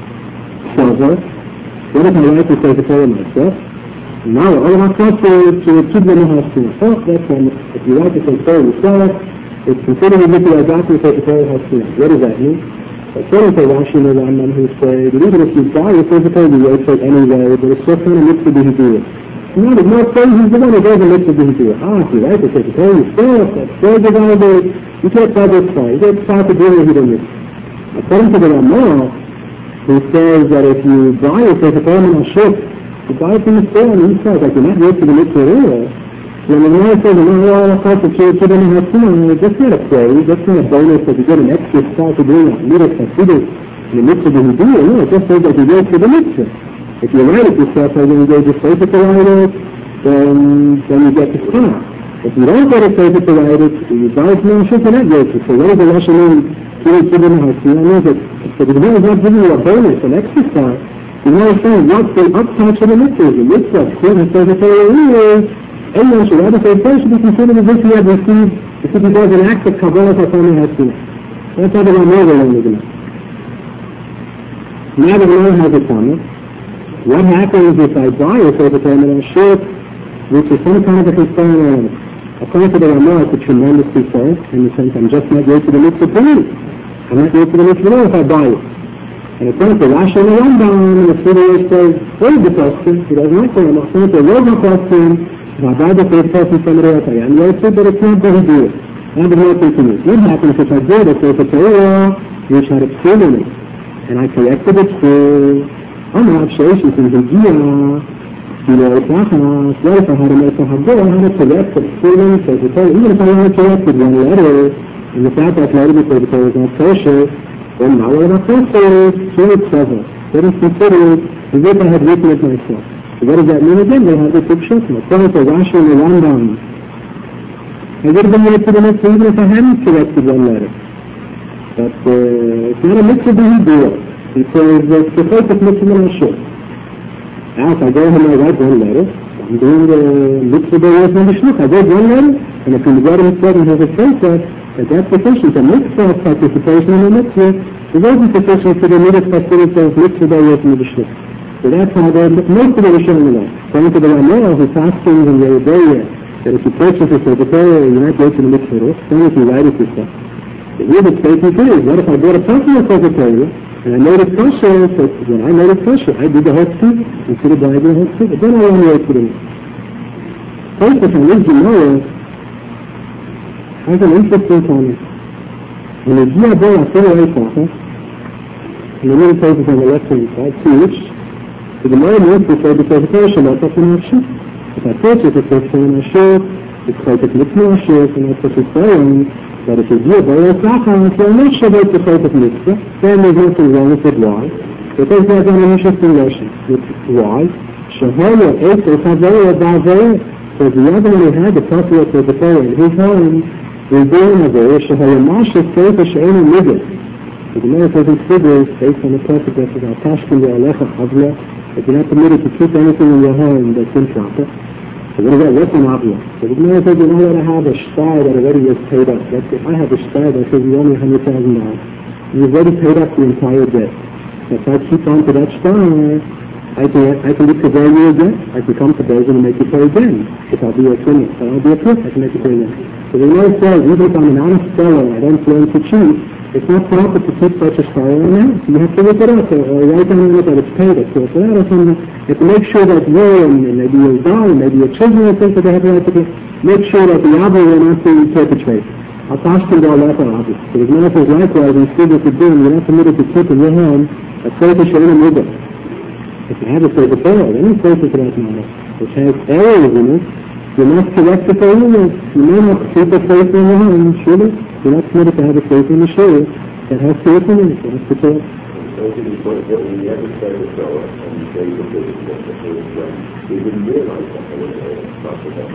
[SPEAKER 1] what if I write to Sefer Torah myself? Now, all of our classes to keep them in house to myself, that's when, if you write to Sefer Torah yourself, it's considered as if you are adopting Sefer Torah house to you. What does that mean? According to Rashi and the Rambam, who say that even if you buy a Sefer Torah, you write it anyway, but it's still kind of mitzvah behavior. No, there's no phrase, he's the one who does a mitzvah behavior. If you write the Sefer Torah yourself, that's still divided, you can't buy this far, you can't start to do what he did. According to the Ramah, who says that if you buy a Sefer Torah on a ship, you buy it from the store and he says that you're not yet to the mitzvah at all. When the Gemara says, that's not a praise, that's not a bonus that you get an extra start to doing it, mitzvah chassidus, and the mitzvah that you do, no, it just says that you get to the mitzvah. If you write it yourself, as you engage a Sefer to write it, then you get the start. If you don't get a Sefer to write it, you buy it from the ship, you're not yet to. So what does the Rashi mean? So the Gemara is not giving you a bonus, an extra start. You know what I'm saying? What's the uptouch of the mitzvah? The mitzvah, according to the Torah, anyone should ever say, first should be considered as if he had received, as if he does an act of Kabbalah for someone has seen. That's how the Ramah will learn it. Now the Ramah has a comment. What happens if I buy a Sefer Torah and a shirt, which is some kind of a concern on it? According to the Ramah, it's a tremendous concern, in the sense I'm just not going to the mitzvah period. I'm not going to the mitzvah if I buy it. And according to Rashi and the Rambam, the Sridhar says, what is the question? He doesn't like the Ramah. According to the Rambam question, if I buy the first person somebody else, I am going to, but it's not very good. That is not continuous. What happens if I did a Sefer Torah, which had a psil in it, and I corrected it for Amrav Sheishi from Higia, what if I had to make a Habur, how to correct the psil in Sefer Torah, even if I only corrected one letter, and the fact that letter before the Torah is not kosher, then now we're not kosher, so it's seven. That is considered as if I had written it myself. So what does that mean again? They have to take shofar. According to Rashi and the Rambam, I would have been able to the mitzvah even if I hadn't corrected one letter. But it's not a mitzvah to do it, because it's the focus mitzvah on shul. Now if I go home and I write one letter, I'm doing the mitzvah that was on the shluch. I wrote one letter, and if you go to the mitzvah and have a process, that's sufficient. The mitzvah participation in the mitzvah is also sufficient for the mitzvah of mitzvah that was on the shluch. So that's how most of the Rishonim know. According to the Ramah, who fasting in the area, that if you purchase a Sefer Torah, you're not going to the mitzvah, then if you write it yourself. The real statement is, what if I bought a personal Sefer Torah, and I made it kosher, so when I made it kosher, I did the whole thing, instead of buying the whole thing, then I only wait for the mitzvah. First, if I read Gemara, has an interesting comment. When the Gia Bola Torah Eichach, and the middle pages on the left-hand side, teach, the Gemara means to say the Sefer Torah Shemot HaShem. If I purchase a Sefer Torah Hashem, it's Chaytek Mitzvah Hashem, and that's what she's saying, that if you do a Bola Eichach, you'll not Shabbat the Chaytek Mitzvah, then there's nothing wrong with it. Why? Because there's an interesting notion. Why? Shahaya Eichach Havaya Ba'avaya. So the other one who had the property of the Torah in his home, was doing Havaya Shahaya Masha Sefer She'enu Midas. The Gemara says in Siddur, based on the prophet that says, Al-Tashkin Ve'alecha Havla, if you're not permitted to keep anything in your home that's improper, so what is that? What's an Havla? So the Gemara says, you're not allowed to have a shtar that already was paid up. Let's say I have a shtar that says you owe me $100,000. You've already paid up the entire debt. So if I keep on to that shtar, I can be conveyed you again. I can come to Beis and make you pay again. If I'll be a criminal. If I'll be a crook, I can make you pay again. So the Gemara says, even if I'm an honest fellow, I don't plan to cheat, it's not proper to keep such a shtar around. You have to look it up, or write down that it's paid, or sort it out, or something. You have to make sure that you and maybe your daughter, maybe your children, or things that they have the right to do, make sure that the Abba will not be perpetrated. Al-Tashkin Ve'alecha Havla. So the Gemara says likewise, in Siddur Siddur, you're not permitted to keep in your home a Sefer She'enu Midas. If you have a Sefer Torah, any Sefer for that matter, which has errors in it, you must correct it for you. You may not keep a Sefer in your home, surely. You're not permitted to have a Sefer in the shul that has Sefer in it. That's the Torah.
[SPEAKER 2] When you have a Sefer Torah, and you say the Sefer, we didn't realize that there was a process of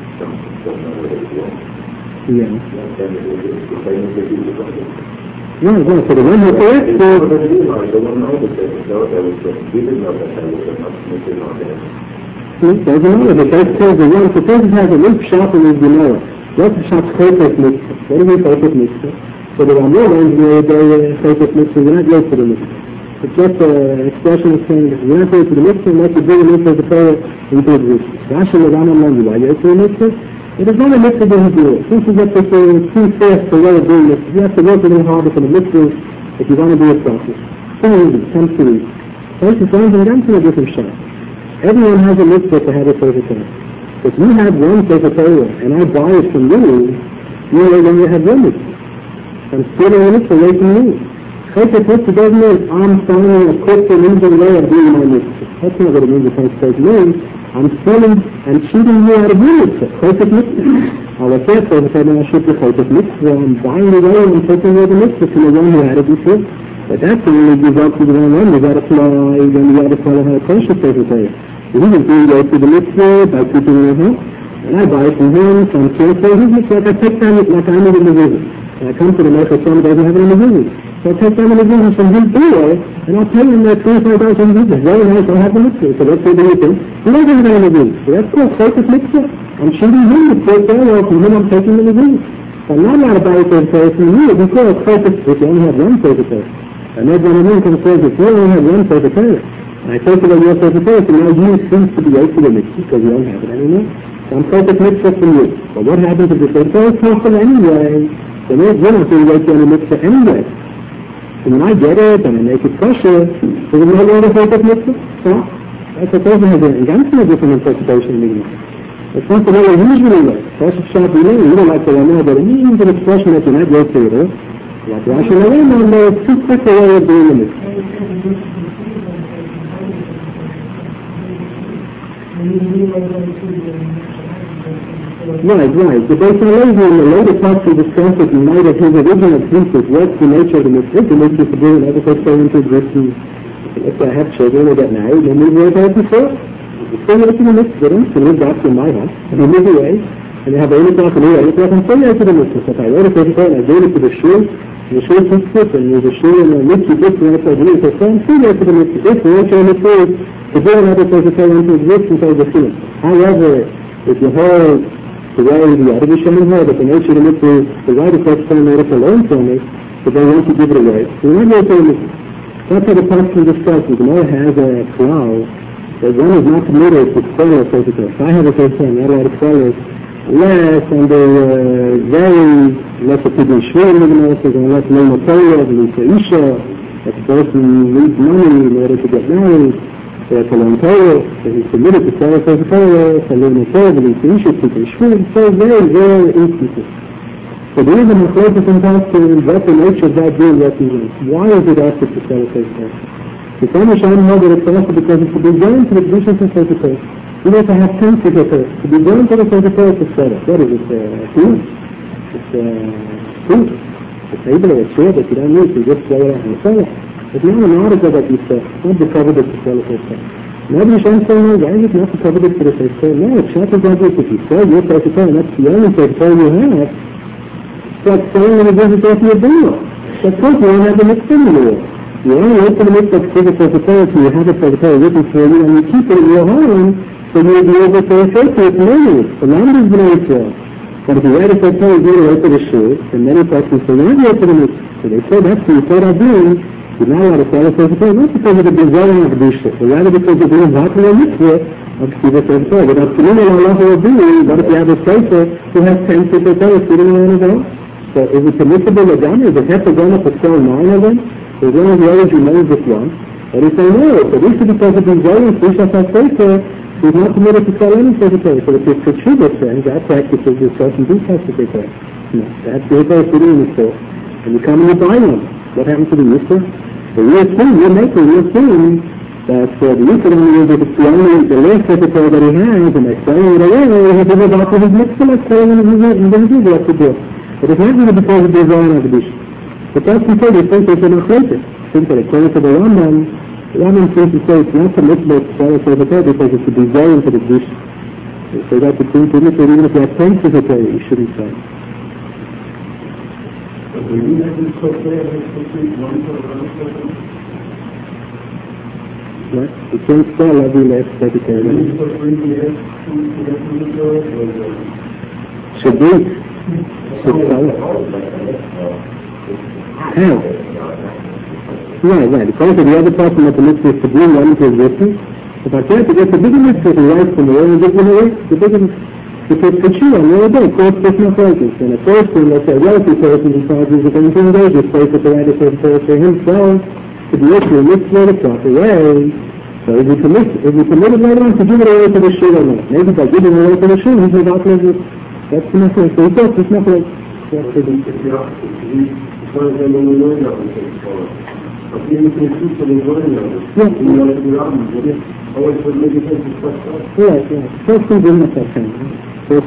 [SPEAKER 2] some other way to go.
[SPEAKER 1] Yeah.
[SPEAKER 2] And the famous that you were talking about.
[SPEAKER 1] Yeah, so the one who corrects
[SPEAKER 2] the one know that there was we didn't know that there was a much missing on there.
[SPEAKER 1] Doesn't matter, but that says the one, so this has a little shop in his Gemara. What's the shop's Chaytek Mitzvah? What is the Chaytek Mitzvah? So the Ramah engineer, the Chaytek Mitzvah, you're not late for the Mitzvah. It's just an expression of saying that you're not late for the Mitzvah unless you bring a Mitzvah of the Torah into existence. Rashi and the Rambam know you. Why you're late for the Mitzvah? It is not a mitzvah that you do it. Since you get this too fast the way of doing it, you have to work a little harder for the mitzvah if you want to do it properly. So easy, comes to easy. First and foremost, I'm to a different shot. Everyone has a mitzvah to have a Sefer Torah. If you have one Sefer Torah and I buy it from you, you no longer have one mitzvah. I'm stealing a mitzvah away from you. Chaytek Mitzvah doesn't mean I'm following a quick and easy way of doing my mitzvah. That's not what it means in Chaytek means. I'm stealing and cheating you out of your mitzvah. Chaytek Mitzvah. I'll say so if I should be Chaytek Mitzvah, I'm buying away and taking away the mitzvah from the one who had it before. But that's the only result to the wrong one. You got to fly, then you got to follow how a kosher Sefer Torah. He was doing away to the mitzvah by keeping it at home. And I buy it from him, so I'm careful. His mitzvah, like I take time, like I'm in the visit. And I come to the market, someone doesn't have it in the visit. So I'll take some of the business from him anyway, and I'll pay him that $25,000 business. Very nice, I'll have the mitzvah. So let's say the meeting. He doesn't have any business. So that's called focus mitzvah. I'm shooting him with full farewell from him, I'm taking the business. So I'm not allowed to buy it for from you because focus, if you only have one focus. And that's when I'm in control, if you only have one focus, and I take away your focus, and now you cease to be able to the mitzvah because you don't have it anymore. So I'm focus mitzvah from you. But what happens if you say, so it's possible anyway? So you're not going to wait for any mitzvah anyway. And when I get it and I make it kosher, so there's no longer focus mitzvah. So that's a person has a ganz different interpretation of the it's not the way I usually work. First shop we learn, you don't like the one but it means an expression that you're not yet to it. Like Rashi Levin, it's too quick a way of doing it. Right. The Beis Halevi in the later parts we discussed it in light of his original thesis, what's the nature of the mitzvah? The mitzvah to do and everything go into existence. If I have children, they get married, and we work out before. It's still making the mitzvah, to live back to my house, and they move away, and they have 8 o'clock and 8 o'clock, and still making the mitzvah. So if I wrote a paper and I gave it to the shul, and the shul took it, and there's a shul and a mitzvah, this and that's what I do, so I'm still making the mitzvah. If the nature of the mitzvah is to do another paper into existence as a sin. However, if you hold the way the other Rishonim hold, that the nature of the mitzvah is the right of such time order to learn from it, but they want to give it away. So we're not going to that's how the pasuk discusses. The Gemara has a cloud that one is not permitted to sell a physical. If I have a physical, I'm not allowed to sell it less under very less of people sure in the Gemara says unless no material, at least Isha, that the person needs money in order to get married, so that's a long Torah, so he's permitted to sell a physical, so no material, at least Isha, people sure, so very instances. So there is a machlokas in Pasuk what the nature of that deal represents. Why is it asked to sell a physical? The Spanish I know that it's also because it's to be going to the position of physical. You know, to have 10 physical. To be going to the physical to sell it. What is it? Food? It's food. A table or a chair that you don't need to just throw it out and sell it. It's not an article that you sell. It's not the coveted to sell a physical. Nobody should say, no, why is it not the coveted for the physical? No, it's not the coveted. If you sell your physical and that's the only physical you have, that's selling the business off your bill. That's because you don't have the mixed anymore. You only open the mixed physical security, you have it for the written for you, and you keep it in your home, so you'll be able to associate learning it. The numbers belong to you. But if you write a secretary, you do it to the shoe, and many persons say, why do you open the mixed? So they say that's what you thought I'm doing. You're not allowed to sell a secretary, not because of the design of the shoe, but rather because you're doing exactly a mitzvah of the secretary. But that's the meaning of Allah will do, but if you have a safer who has 10 secretaries, you don't want to go. So is it permissible to done? Is it have to go up to sell 9 of them? As long as he always remains with one. But he say no, so this is because of these variants, we shall have safer, he's not permitted to sell any secretary. So if it's a true friend, that practices this person do have secretary. No, that's the secretary sitting in the store. And you come and you buy one. What happens to the mitzvah? So we assume that the mitzvah only is if it's the last secretary that he has, and they're selling it away, he has a doctor his mitzvah, like selling it in his do what to do. But it's not really because of the design of the dish. But that's because they think they cannot create it. Think that according to the Rambam seems to say it's not a mitzvah to sell a secretary because it's a design for the dish. So that's the thing to look at, even if you have 10 secretary, you shouldn't sell. What? You can't sell every last secretary. Should be. Should sell it. How? Right. According to the other person that the mitzvah is to bring one into existence, if I can't get the bigger mitzvah to write from the world and give them away, the bigger if it's for sure, on the other day, of course, there's no focus. And a person, let's say, a wealthy person who charges a going to engage with place at the right of for himself to be issued in this way the proper way. So is he permitted later on to give it away to the shul or not? Maybe by giving it away to the shul, he's not going to that's the message. So he thought it's not going to First thing in the second. One of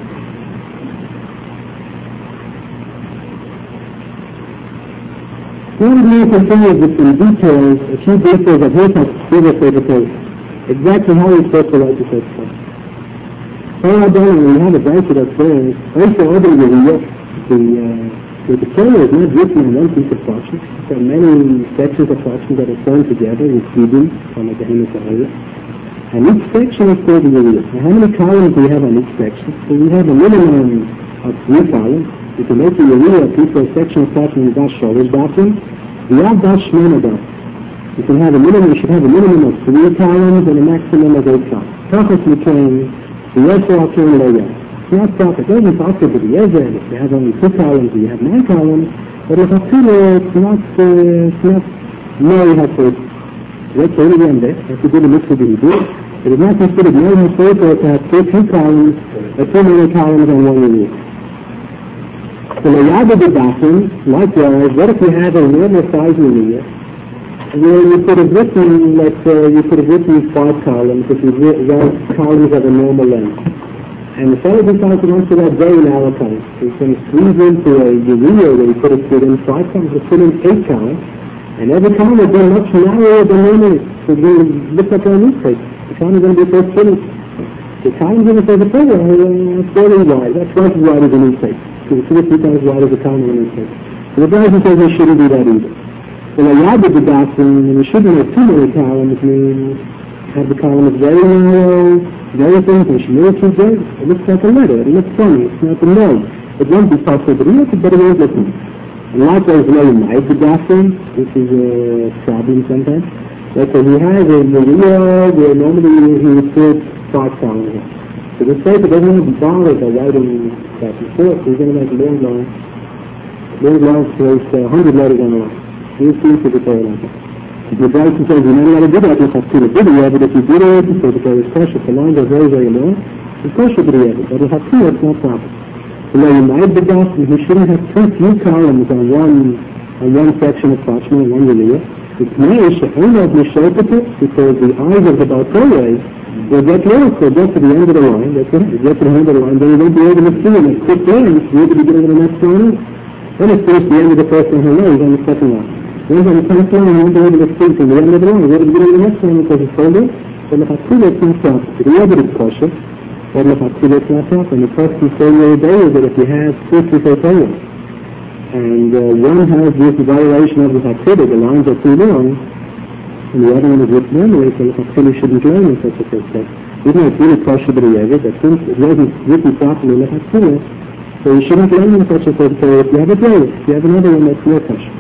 [SPEAKER 1] the continues with some details, a few details of his secretary, exactly how he's supposed to write the secretary. All I don't know, we have a branch of that says, also other than the So the Torah is not written on one piece of parchment. There are many sections of parchment that are sewn together with Hebrew from a Gehenna area. And each section is called a Uriah. Now how many columns do we have on each section? So we have a minimum of 3 columns. You can make a Uriah piece of section of parchment with that shoulders bottom. We have that Shmona bottom. You should have a minimum of 3 columns and a maximum of 8 columns. Purpose between the Yesher and Leah. It's not proper. It doesn't possible to be Yesher. If you have only 2 columns, you have 9 columns. But if it's not Mary HaSefer. Let's say it again there. That's a good mitzvah to do. It is not considered Mary HaSefer to have 2 columns, or 2 many columns on one Uriah. So Layada the Daphne, likewise, what if you have a normal size Uriah? Well, you could have written, you could have written 5 columns if you wrote columns of a normal length. And the fellow decides he wants to write very narrow columns. So you can squeeze into a Uriah where you could have put in 5 columns, you put in 8 columns, and every column would be much narrower than normally. So it will look like a newspaper. The column is going to be so thin. The columns in the paper are fairly wide. That's twice as wide as a newspaper. So it's 2 or 3 times wide as a column in a newspaper. So the guy who says they shouldn't do that either. Well, a yad of the doctrine, you shouldn't have too many columns, means have the columns very narrow, very thin, they should never too big. It looks like a letter, it looks funny, it's not the norm. It won't be possible, but it's a better way of looking. And likewise, you might the doctrine, which is a problem sometimes. Like he has a Uriah where normally he would put 5 columns. So the paper doesn't want to be bothered by writing back and forth, he's going to make long lines, so it's 100 letters on the line. You see to the Torah like that. If the guy says you're not allowed to do that, you have to do it, but if you do it, so the Torah is kosher, the lines are very, very long, it's kosher to do it, but if you have 2, it's not proper. So now you might be doctrine, he shouldn't have 2 few columns on one section of parchment, one Uriah. It's nice, only of Mishopatut, because the eyes of the Baltorah will get lost, they'll get to the end of the line, get to the end of the line, then you won't be able to see in a quick glance, you have to be getting to the next line. Then it's finished the end of the first one, he's on the second one. Once on the tenth line, he won't be able to see from the end of the line, he's able to get to the next one because he's folded. Then the Chatzila is not proper. The other is kosher, then the Chatzila is not proper. And the person saying the other day is that if you have 2 Torah, and one has this violation of the Chatzila, the lines are too long, and the other one is with normally, so the Chatzila shouldn't learn in such a case. Even though it's really kosher to the other, but since it wasn't written properly in the Chatzila, so you shouldn't learn in such a case. So if you have a Torah, if you have another one, that's your kosher.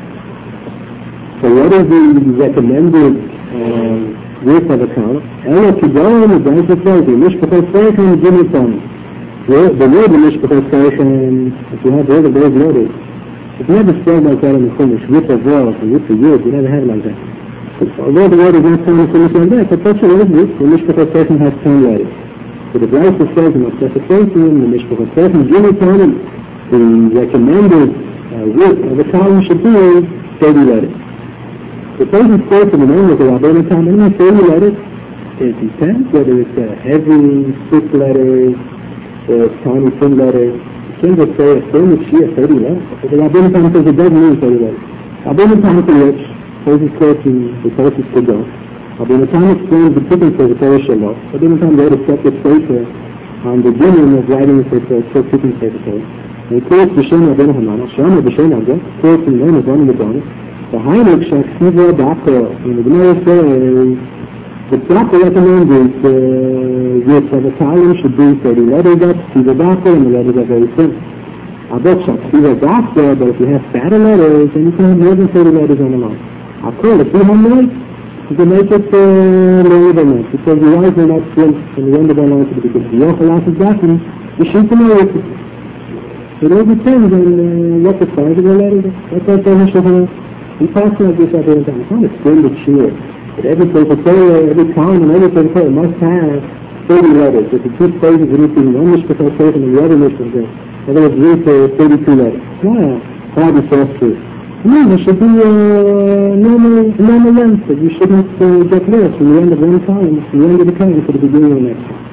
[SPEAKER 1] So what is the recommended width of a column? Ela Kidon, the guys that say, the Mishpachot Seichem, Jimmy Tom. The word of Mishpachot Seichem, if you have all of those letters, it's never spelled like that in the Chumash, with a Vav, and with a Yud, you never have it like that. Although the word is not found in the Chumash like that, but such a word is, the Mishpachot Seichem has 10 letters. So the Bryce says in the Sefer the Mishpachot Seichem, Jimmy Tom, the recommended width of a column should be 30 letters. The person spoke in the name of the Rabbeinu Tam, any 30 letters, it depends whether it's a heavy 6 letters or tiny 10 letters. You can't just say a famous Shia 30 letters. But the Rabbeinu Tam says it doesn't mean 30 letters. Rabbeinu Tam to which, person spoke in the Torah's Kedon. Rabbeinu Tam explains the difference of the Torah Shalom. Rabbeinu Tam wrote a separate paper on the beginning of writing the paper, so keeping paper Torah. And he quotes B'Shem Rabbeinu Hanana, Shama B'Shem Rabbeinu, quotes in the name of one of the Bonus. The Heinrich Shaksiva Dako, in the Gemara says, the proper recommended width of a column should be 30 letters up, Siva Dako, and the letters are very thin. I bet Shaksiva Dako, but if you have fatter letters, then you can have more than 30 letters on the line. I call it 200, you can make it longer than that, because the lines are not slim, and the end of the line should be good. The Yochalas is Dako, you should know it. It all depends on what the size of the letter is. That's what the initial. We talk like this every time. It's not a splendid cheer. But every paper Torah, every column, and every paper Torah must have 30 letters. If it's 2 pages, it needs to be one Mishpachot Seichem and the other Mishpachot. In other words, read 32 letters. Yeah, hard to source to. No, there should be normal length. You shouldn't get lost from the end of one column to the end of the column to the beginning of the next one.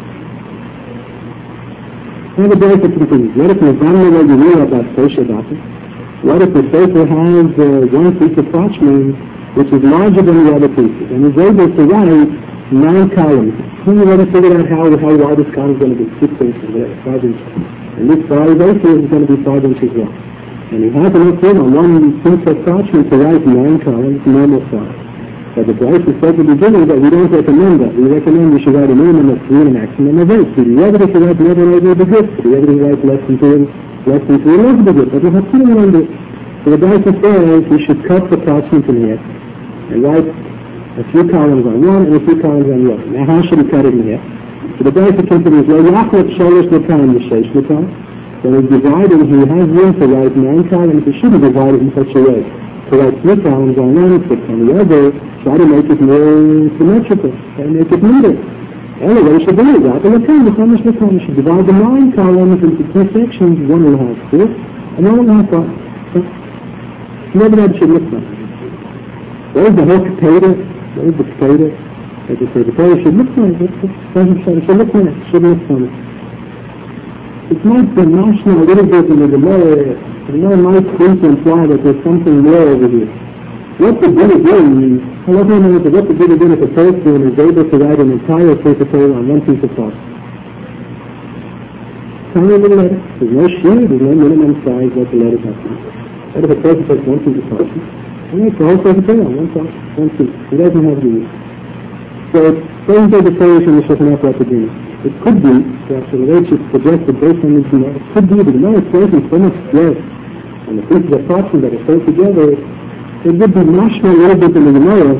[SPEAKER 1] Now the basic continues. What if Nizamna will be real about Kosher Data? What if the Sefer has one piece of parchment which is larger than the other pieces and is able to write 9 columns? Who you want to figure out how wide this column is going to be? 6 inches, 5 inches. And this 5 inches is going to be 5 inches long. And he has enough room on one piece of parchment to write 9 columns, normal size. But the Bryce is said at the beginning that we don't recommend that. We recommend you should write a minimum of 3 and a maximum of 8. So the other if you write more than 8 will be good. So the other write less than 3 will also be good. But you have to remember. So the Bryce says you should cut the parchment in half and write a few columns on one and a few columns on the other. Now how should he cut it in half? So the Bryce continues, well, Yachlet Sholish L'Kam, the Sheish L'Kam. When he's dividing, he has room to write 9 columns. He shouldn't divide it in such a way. To write 3 columns on one, 6 on the other, try to make it more symmetrical, and make it neater. Anyway, you should do it. You should divide the 9 columns into 2 sections, 1.5 4, and 1.5 5. Maybe that should look like. There's the whole potato. There's the potato. As I say, the potato should look like it. It should look like it. It should look like it. It might be national a little bit in the Gemara. The Gemara might seem to imply that there's something more over here. What the Buddha did, I love him what the Buddha did if a person is able to write an entire Sefer Torah on one piece of parchment. Tiny little letter. There's no sheet, there's no minimum size what the letter has to be. What if a person takes one piece of parchment and writes the whole Sefer Torah on one piece? He doesn't have to use. So those are the Torah in the Shulchan Aruch Akademi. It could be, perhaps the Rebbe suggested based on this, it could be that the Gemara is placing so much stress on the pieces of parchment that are put together. It would be national a little bit in the Gemara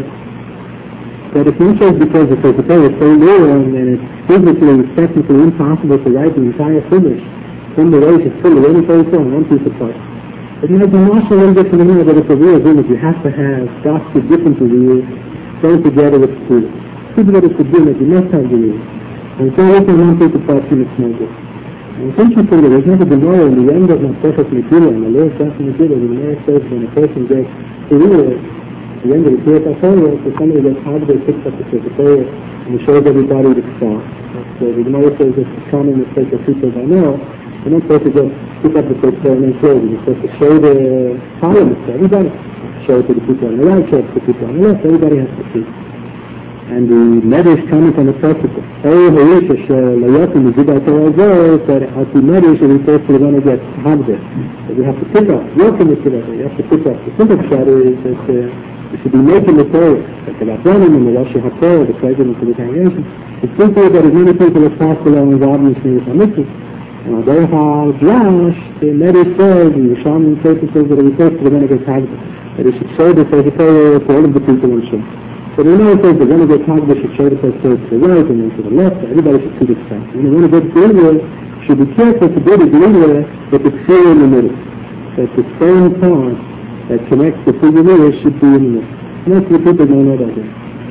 [SPEAKER 1] that it's not just because the Sefer Torah is so long and it's physically, technically impossible to write the entire finish from the race it's full of any Sefer Torah on one piece of parchment. It might be national a little bit from the Gemara that it's a real thing that you have to have dots of different rules thrown together with the people that it's a deal that you must have the rules. And so looking at one piece of parchment it's no good. And it's interesting that there's never been more in the end of my perfect Megillah, and the Lord Prophet Megillah, the Gemara says when a person gets to the end of the Torah Torah, so somebody gets how they picks up the Torah and he shows everybody the star. So the Gemara says it's a common mistake of people by now. They're not supposed to just pick up the Torah and then close it. You're supposed to show the columns to everybody. Show it to the people on the right, show it to the people on the left, everybody has to see. And the Medrash comment on the practical. Oh, Harisha, Layatim, the Zidai Torah said, at the Medrash, it refers to the one who gets Havdeh. So you have to pick up, working with it, you have to pick up. The simple shadow is that you should be making the Torah. Like the Rabbanim and the Rosh HaTorah, the president of the congregation. It's simply that as many people as possible are involved in the Shmiras HaMitzvah. And on their Drash, the Medrash says, and the Shaman says that it refers to the one who gets Havdeh. That it should show the Torah to all of the people in Shem. So the Gemara says that when it gets Haggadah should show the Torah to the right and then to the left, everybody should see this fact. And when it gets Gliliah, should be careful to do the Gliliah with the Tzir in the middle. That the same part that connects the two Gliliahs should be in the middle. Most of the people don't know that yet.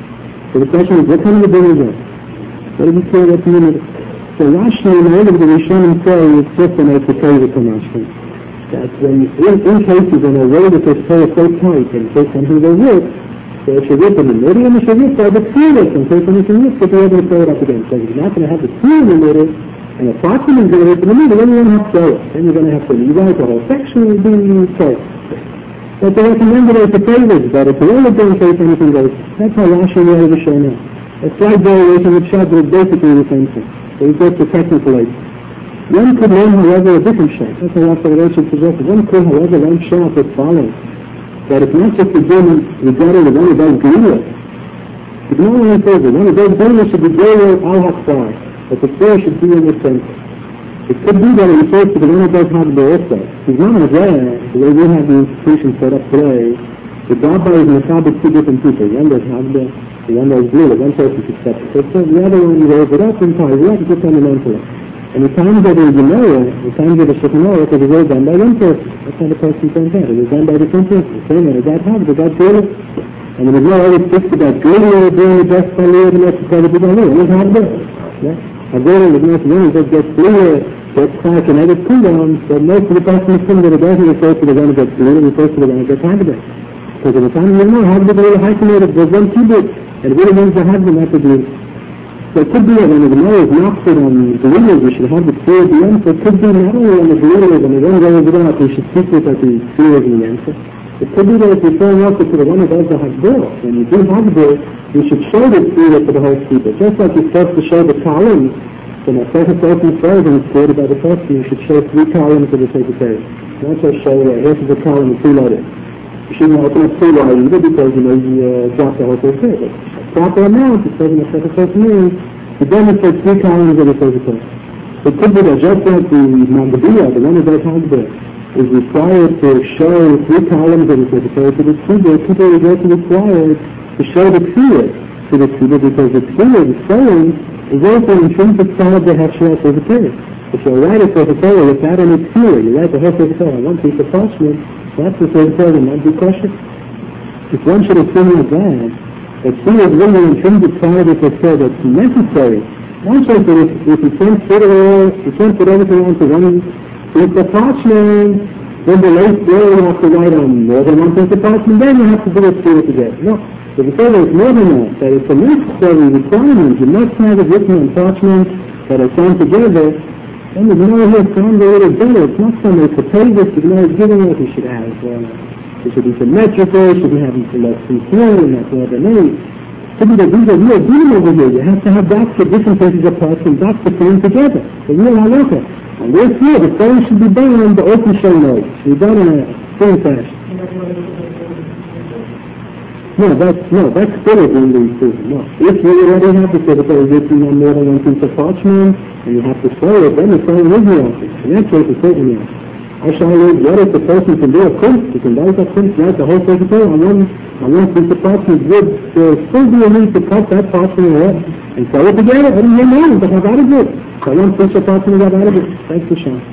[SPEAKER 1] So the question is, what kind of a Gliliah is that? What does it say what's in the middle? So Rashi and all of the Rishonim say it's just an Ekotayva Kamashkin. That when, in cases when a way that there's Torah so tight and in case something will work, so it should rip in the middle and it should rip by the Tzir in case anything rips, but you have to throw it up again. So if you're not going to have the Tzir in the middle and the parchment is going to rip in the middle, then you're going to have to throw it. Then you're going to have to rewrite the whole section and do Torah. But they recommended as the favors that if you only do in case anything goes, that's how Rashi and Yehuda show now. A slight variation with Shad is basically the same thing. So he goes to technical aid. One could learn, however, a different Shad. That's how Rashi suggested. One could, however, learn Shad as follows. That it's not just the German regarding the one who does Gliliah. The Gemara says the one who does Gliliah should be Gliliah al-Haqsar, but the prayer should be in the center. It could be that it refers to the one who does Haggadah also. He's not there, the way we have the institution set up today, the Gabbai is Mechabit two different people. One does Haggadah, the one does Gliliah, one person should step it. So the other one goes it up and ties it up, it's just fundamentally. And the times that in Gemara, the times that the Shulchan Aruch is all done by one person. That's how the person turns out. It is done by the same person. The same way, that Haggadah, that Gliliah. And the Gemara always speaks about Gliliah doing the best by Leah, the next by the B'Galiyah. It is Haggadah. Haggadah, the next one, just gets Gliliah, gets Chak, and edits Kulam, but most of the person is saying that it doesn't refer to the one who gets Gliliah, it refers to the one who gets Haggadah. Because at the time of the Gemara, Haggadah is really hyphenated, there's one kibud, and it really means the Haggadah, not the Gliliah. So it could be that when the Gemara is not put on Gliliah, we should have the Tzir at the end. So it could be not only on the Gliliah, when the one goes it up, we should speak with at the Tzir in the answer. It could be that if you're referring also to the one who does the Haggadah, when you do Haggadah, you should show the Tzir to the whole people. Just like you're supposed to show the columns So my second person phrasing is created by the person. You should show 3 columns of the Secretary. Not just show half of a column and 2 letters. You shouldn't open up 2 letters either because, you drop the whole Secretary. Proper amount, it says in the second person means, to demonstrate 3 columns of the Secretary. It could be that just like the Mandabiya, the one that Hagba, is required to show 3 columns of the Secretary to the Tzibur, people is also required to show the Tzibur to the Tzibur because the Tzibur, the sewing, is also intrinsic part of the Hechsher Secretary. If you write a Secretary without any Tzibur, you write the whole Secretary on one piece of parchment, that's the Secretary that might be questioned. If one should assume like that Tzibur is really an intrinsic part of the Secretary that's necessary. One says that if you can't fit it all, you can't put everything onto one piece of parchment, then the last day you have to write on more than one piece of parchment, then you have to do it together. No. If you say that it's more than that it's a necessary requirement, you must have it written on parchment that are signed together, then the Gemara here sounds a little better. It's not so much to pay this, the Gemara is giving it, you should have, it should be symmetrical, you shouldn't have less control, and that's what they need. To be that these are real dealing over here, you have to have dots for different pieces of parts and dots to put them together. The real halakha. And this here, the sewing should be done on the open show note. It should be done in a same fashion. That's still a being improvement. No. If you already have the Secretary written on more than one piece of parchment, and you have to sew it, then the sewing is wrong. In that case, it's certainly wrong. What if the person can do a kunst? You can write a kunst, write the whole Secretary on one piece of parchment. Would still be a need to cut that parchment away and sew it together. I didn't hear no, but how about it? So one piece of parchment got out of it. Thanks for Sean.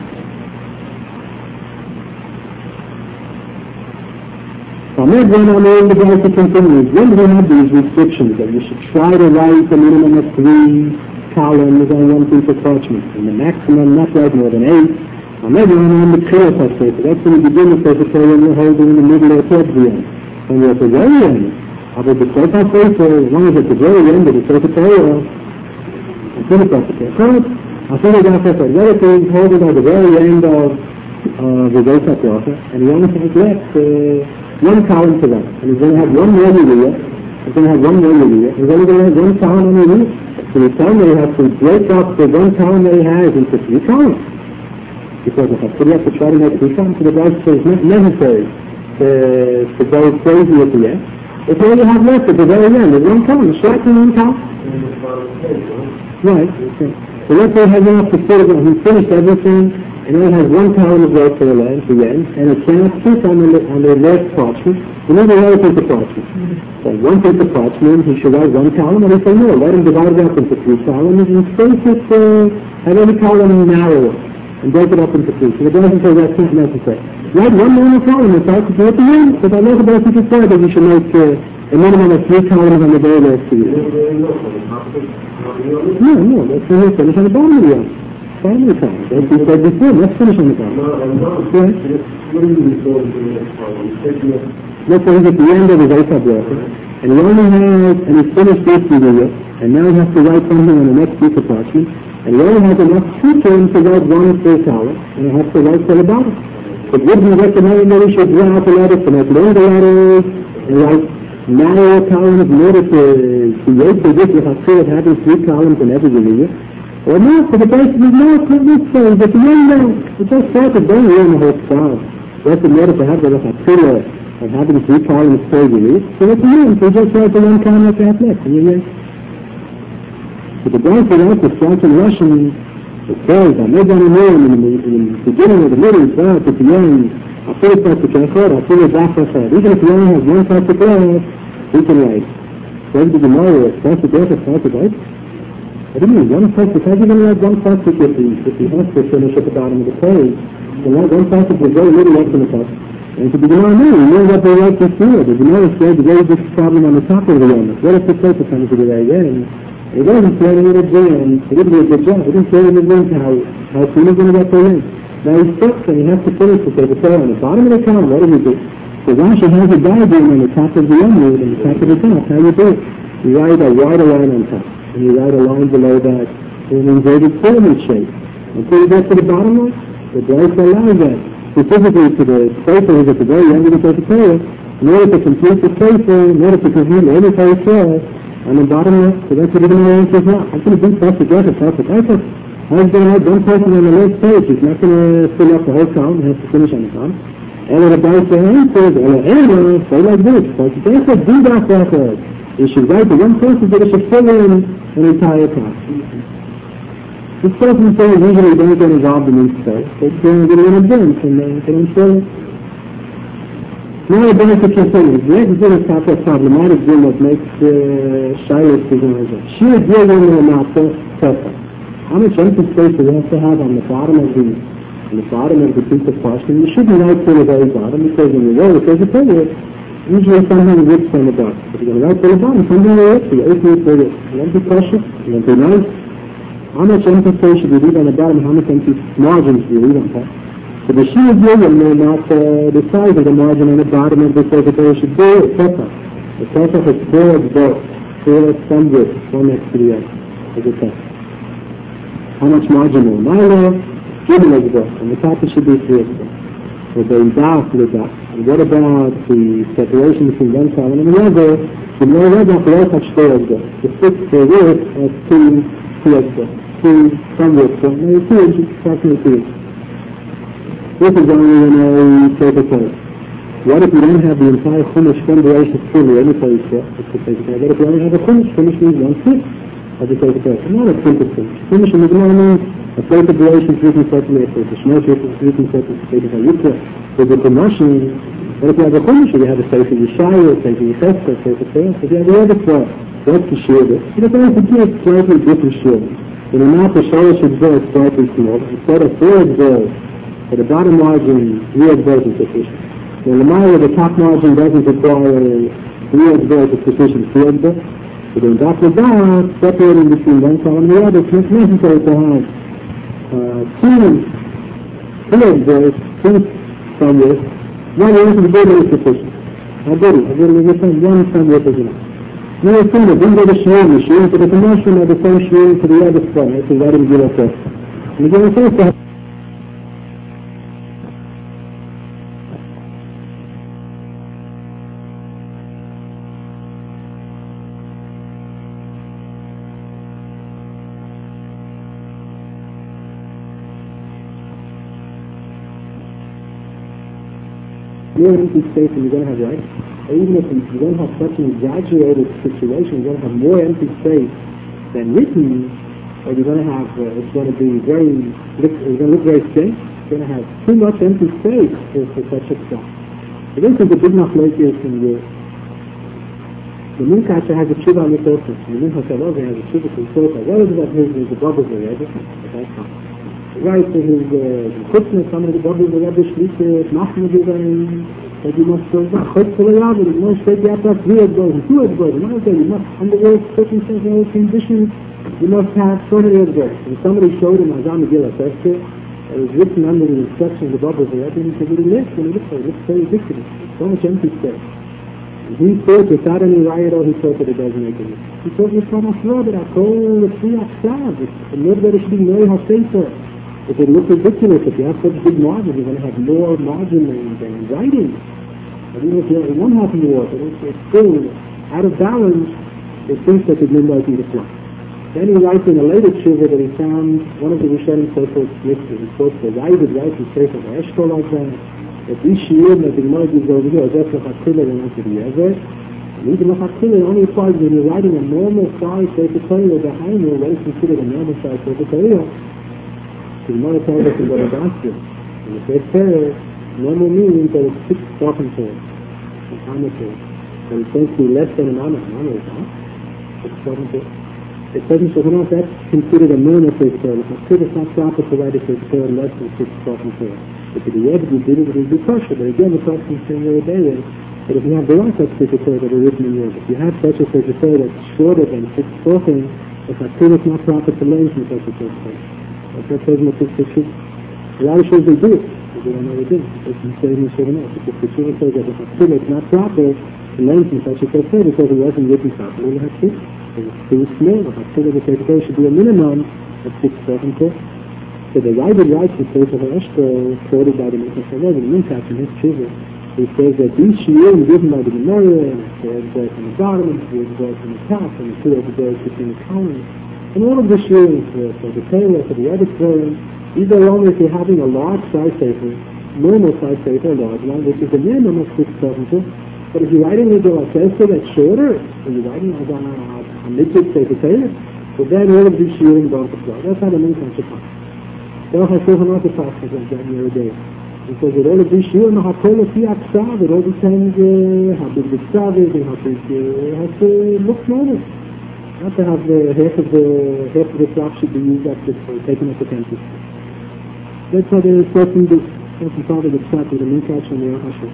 [SPEAKER 1] Ahmed went on in the guys to continue. When do we have these restrictions that you should try to write a minimum of 3 columns on one piece of parchment, and the maximum not write more than 8? Ahmed went on the Tchillah Passover. That's when you begin the Passover when you're holding in the middle of towards the end. When you're at the very end, about the Tchillah Passover, as long as at the very end of the Passover, I think that's the case. I think that's the relative holding at the very end of the Zayta Bracha, and he only has left 1 column to that. And he's going to have 1 more Yaliyah, he's going to have 1 more Yaliyah, he's only going to have 1 column on the Yaliyah. So the time that he has to break up the 1 column that he has into 3 columns. Because if you have to try to make 3 columns, so the guy says it's not necessary to go crazy at the end. If you only have left at the very end, there's 1 column, exactly 1 column. Right. Okay. So let's say he has enough to fit it, he finished everything, and then has 1 column of work for the end, and it cannot fit on the last parchment. You need another piece of parchment. So 1 piece of parchment, he should write 1 column, and he say no, let him divide it up into 3 columns, and space it, have every column narrower, and break it up into 3. So it doesn't say that's not necessary. Write 1 normal column, and start to do it at the end, but I know the best you said that you should make a minimum of 3 columns on the very last piece. No, let's finish on the bottom of the end. Family time. As we said before, let's finish on the bottom. Let's say he's at the end of his Zayta Bracha, and he only has, and he's finished this video, and now he has to write something on the next piece of parchment, and he only has enough time to write 1 full column, and he has to write to the bottom. It would be recommended that he should draw out the letters to make longer letters, and write narrower columns in order to create the difference of having 3 columns in every video. Or not, for the basic is not necessary, but the young man, it just started don't learn the whole style. That's in order to have the Lechatchila of having 3 columns per unit, so it's the so just write the 1 column that you have left, and you're right. So the guy said out the start in Russian, it says, I made that in the beginning of the middle, it says at the end, I feel it like the Kachor, I feel it back to the even if you only have 1 part to class, you can write. So the Gemara, it's not the death, it's not the right. What do you mean? 1 part, because you're going to write 1 part if you have to finish at the bottom of the page, so write 1 part is very little left in the top. And to the Gemara, no, you know what they write before. The Gemara said the very big problem on the top of the Yom. What if the paper comes to the very end? It wasn't saying it at the end. It didn't do a good job. It didn't say it in the end how soon he's going to get there in. Now he's stuck, and you have to finish the paper. So on the bottom of the column, what do you do? So Rashi has a diagram on the top of the Yom, and the top of the top. How you do it? You write a wider line on top. And you write a line below that in an inverted pyramid shape. Until you get to the bottom line, the Bracha allows that. Specifically to the paper is at the very end of the paper, in order to complete the paper, in order to complete any paper, on the bottom left, so that's what we're going to answer now. How can it be perfect effort, perfect effort? How is going to have one person on the left page? He's not going to fill up the whole town, he has to finish on the town. And when about the answers, say like this, perfect effort, do that effort. You should write the one person that should fill in an entire class. This person says usually don't get involved in these stuff, but they're going to advance and they don't fill it. Now the benefit continues. The next thing is not a problematic thing that makes Shiloh begin. She is dealing with a matter separate. How much empty space do you have to have on the bottom of the piece of parchment? You shouldn't write to the very bottom because when you roll it, there's a period. Usually something rips on the bottom. If you're going to write to the bottom, something will rip. You open it with it. You want to be cautious, you want to be nice. How much empty space should you leave on the bottom? How much empty margins do you leave on top? So the shear will not the size of the margin on the bottom of the secretary should be separate. The separate is four both. Four some width, one next to the other. As a test. How much margin will my law? Given as both. And the top should be three as both. So going down to the dot. And what about the separation between one column and the other? The more red up, the other such four as both. The sixth for width has two as both. Two some width. So maybe 2 inches, approximately 2 inches. This is only in a secretary. What if you don't have the entire Chumash from the Rosh fully, any place there? It's the secretary. What if you only have a Chumash? Chumash means 1/5 of the secretary. Not a simple Chumash. Chumash in the Gemara means a plate of the Rosh is written separately, a plate of Shmosh is written separately, a plate of Hayukah. With the Chumash, what if you have a Chumash? You have a Sefer Yeshaya, a Sefer Yecheskel, a Sefer Torah. If you have the other 12, that's the shear. You don't have to give slightly different shear. In the mouth, the Shalosh exert is slightly small. Instead of 4 exerts, for the bottom margin, 3 exerts is sufficient. When the mile of the top margin doesn't require 3 exerts is sufficient, 2 exerts. So then dot to dot, separating between one column and the other, it's not necessary to have 2 exerts, 2 some width. One width is very sufficient. I did it. One some width is enough. You will see that these are the shearing to the commotion of the same shearing to the other side. So let him give us that. And again, it's also more empty space than you're going to have, right? Or even if you don't have such an exaggerated situation, you're going to have more empty space than written, or you're going to have, it's going to be it's going to look very strange. You're going to have too much empty space for such a stuff. So this is the big machlokes in the Minkasha has a tshuva on the surface. The Minkasha has a tshuva on the surface. What is about his bubbles already? That's fine. Right to his Chutzner, some of the bubbles are rather schlicht, machen wir that you must go back. Hopefully, you must take the upper 3 exerts, 2 exerts, you must, under those circumstances, conditions, you must have so many exerts. And somebody showed him Azam Megillah Tefsir, it was written under the instructions of the bubbles already, and he said, when he looked at it, it's so ridiculous, so much empty space. And he thought, without any riot, he thought that it doesn't make any sense. He thought, it's not sure that I call the 3 Aksav, it's not that it should be very HaSefer. If it looks ridiculous, if you have such big margins, you're going to have more margin than writing. But even if you have one half of the water, it's still out of balance, it thinks that it might be the fly. Then he writes in a later tshuva that he found one of the Rishonim Sefer Tznitzvah. He quotes the Ravid writes in Sefer Eshkol like that these shiurim that the Gemara gives over here are just l'chakila and not to the Yever. And even l'chakila only applies when you're writing a normal size Sefer Torah or behind you, what is considered a normal size Sefer Torah. The Gemara tells us in the Rabbasya, in the first pair, normal means that it's 6 talking pairs, a common pair. And it's supposed to be less than an honor. An honor is not 6 talking pairs. It doesn't show enough, that's considered a normal Sefer Torah. It's not proper to write a Sefer Torah less than 6 talking pairs. If the Yevdi did it, it would be kosher. But again, the talking saying very daily. But if you have the right such Sefer Torah that are written in Yevdi, if you have such a Sefer Torah that's shorter than 6 talking, it's not proper to learn from such a Sefer Torah. That says much as the truth. A lot of shows they do it, but they don't know they do it. It's the same as showing up. If the truth says that it's not proper to learn from such a Sefer, because it wasn't written properly, you have to. It's too small. If the Sefer should be a minimum of 6 talking pairs. So the Ravid writes in Sefer Eshkol, quoted by the Minkasha, the Minkasha in his tshuva, He says that these shiurim given by the Gemara, and it says in the garment, it says in the top, and it says between the columns. And all of the shiurim for the Torah, for the other Torah, these are only if you're having a large size paper, normal size paper, a large one, which is a minimum of 6 centimeters. But if you're writing a Gelasesa that's shorter, and you're writing a midget paper Torah, so then all of these shiurim don't apply. That's how the Minkan should come. They'll have several other passages on January day. Because with all of these shiurim, hakol afi aksav, it all depends how big the ksav is and how big it has to look normal. Not to have half of the cloth should be used up just for taking up the temperature. That's how the person do. That's the part of the chat with the Minkash and the Ahashah.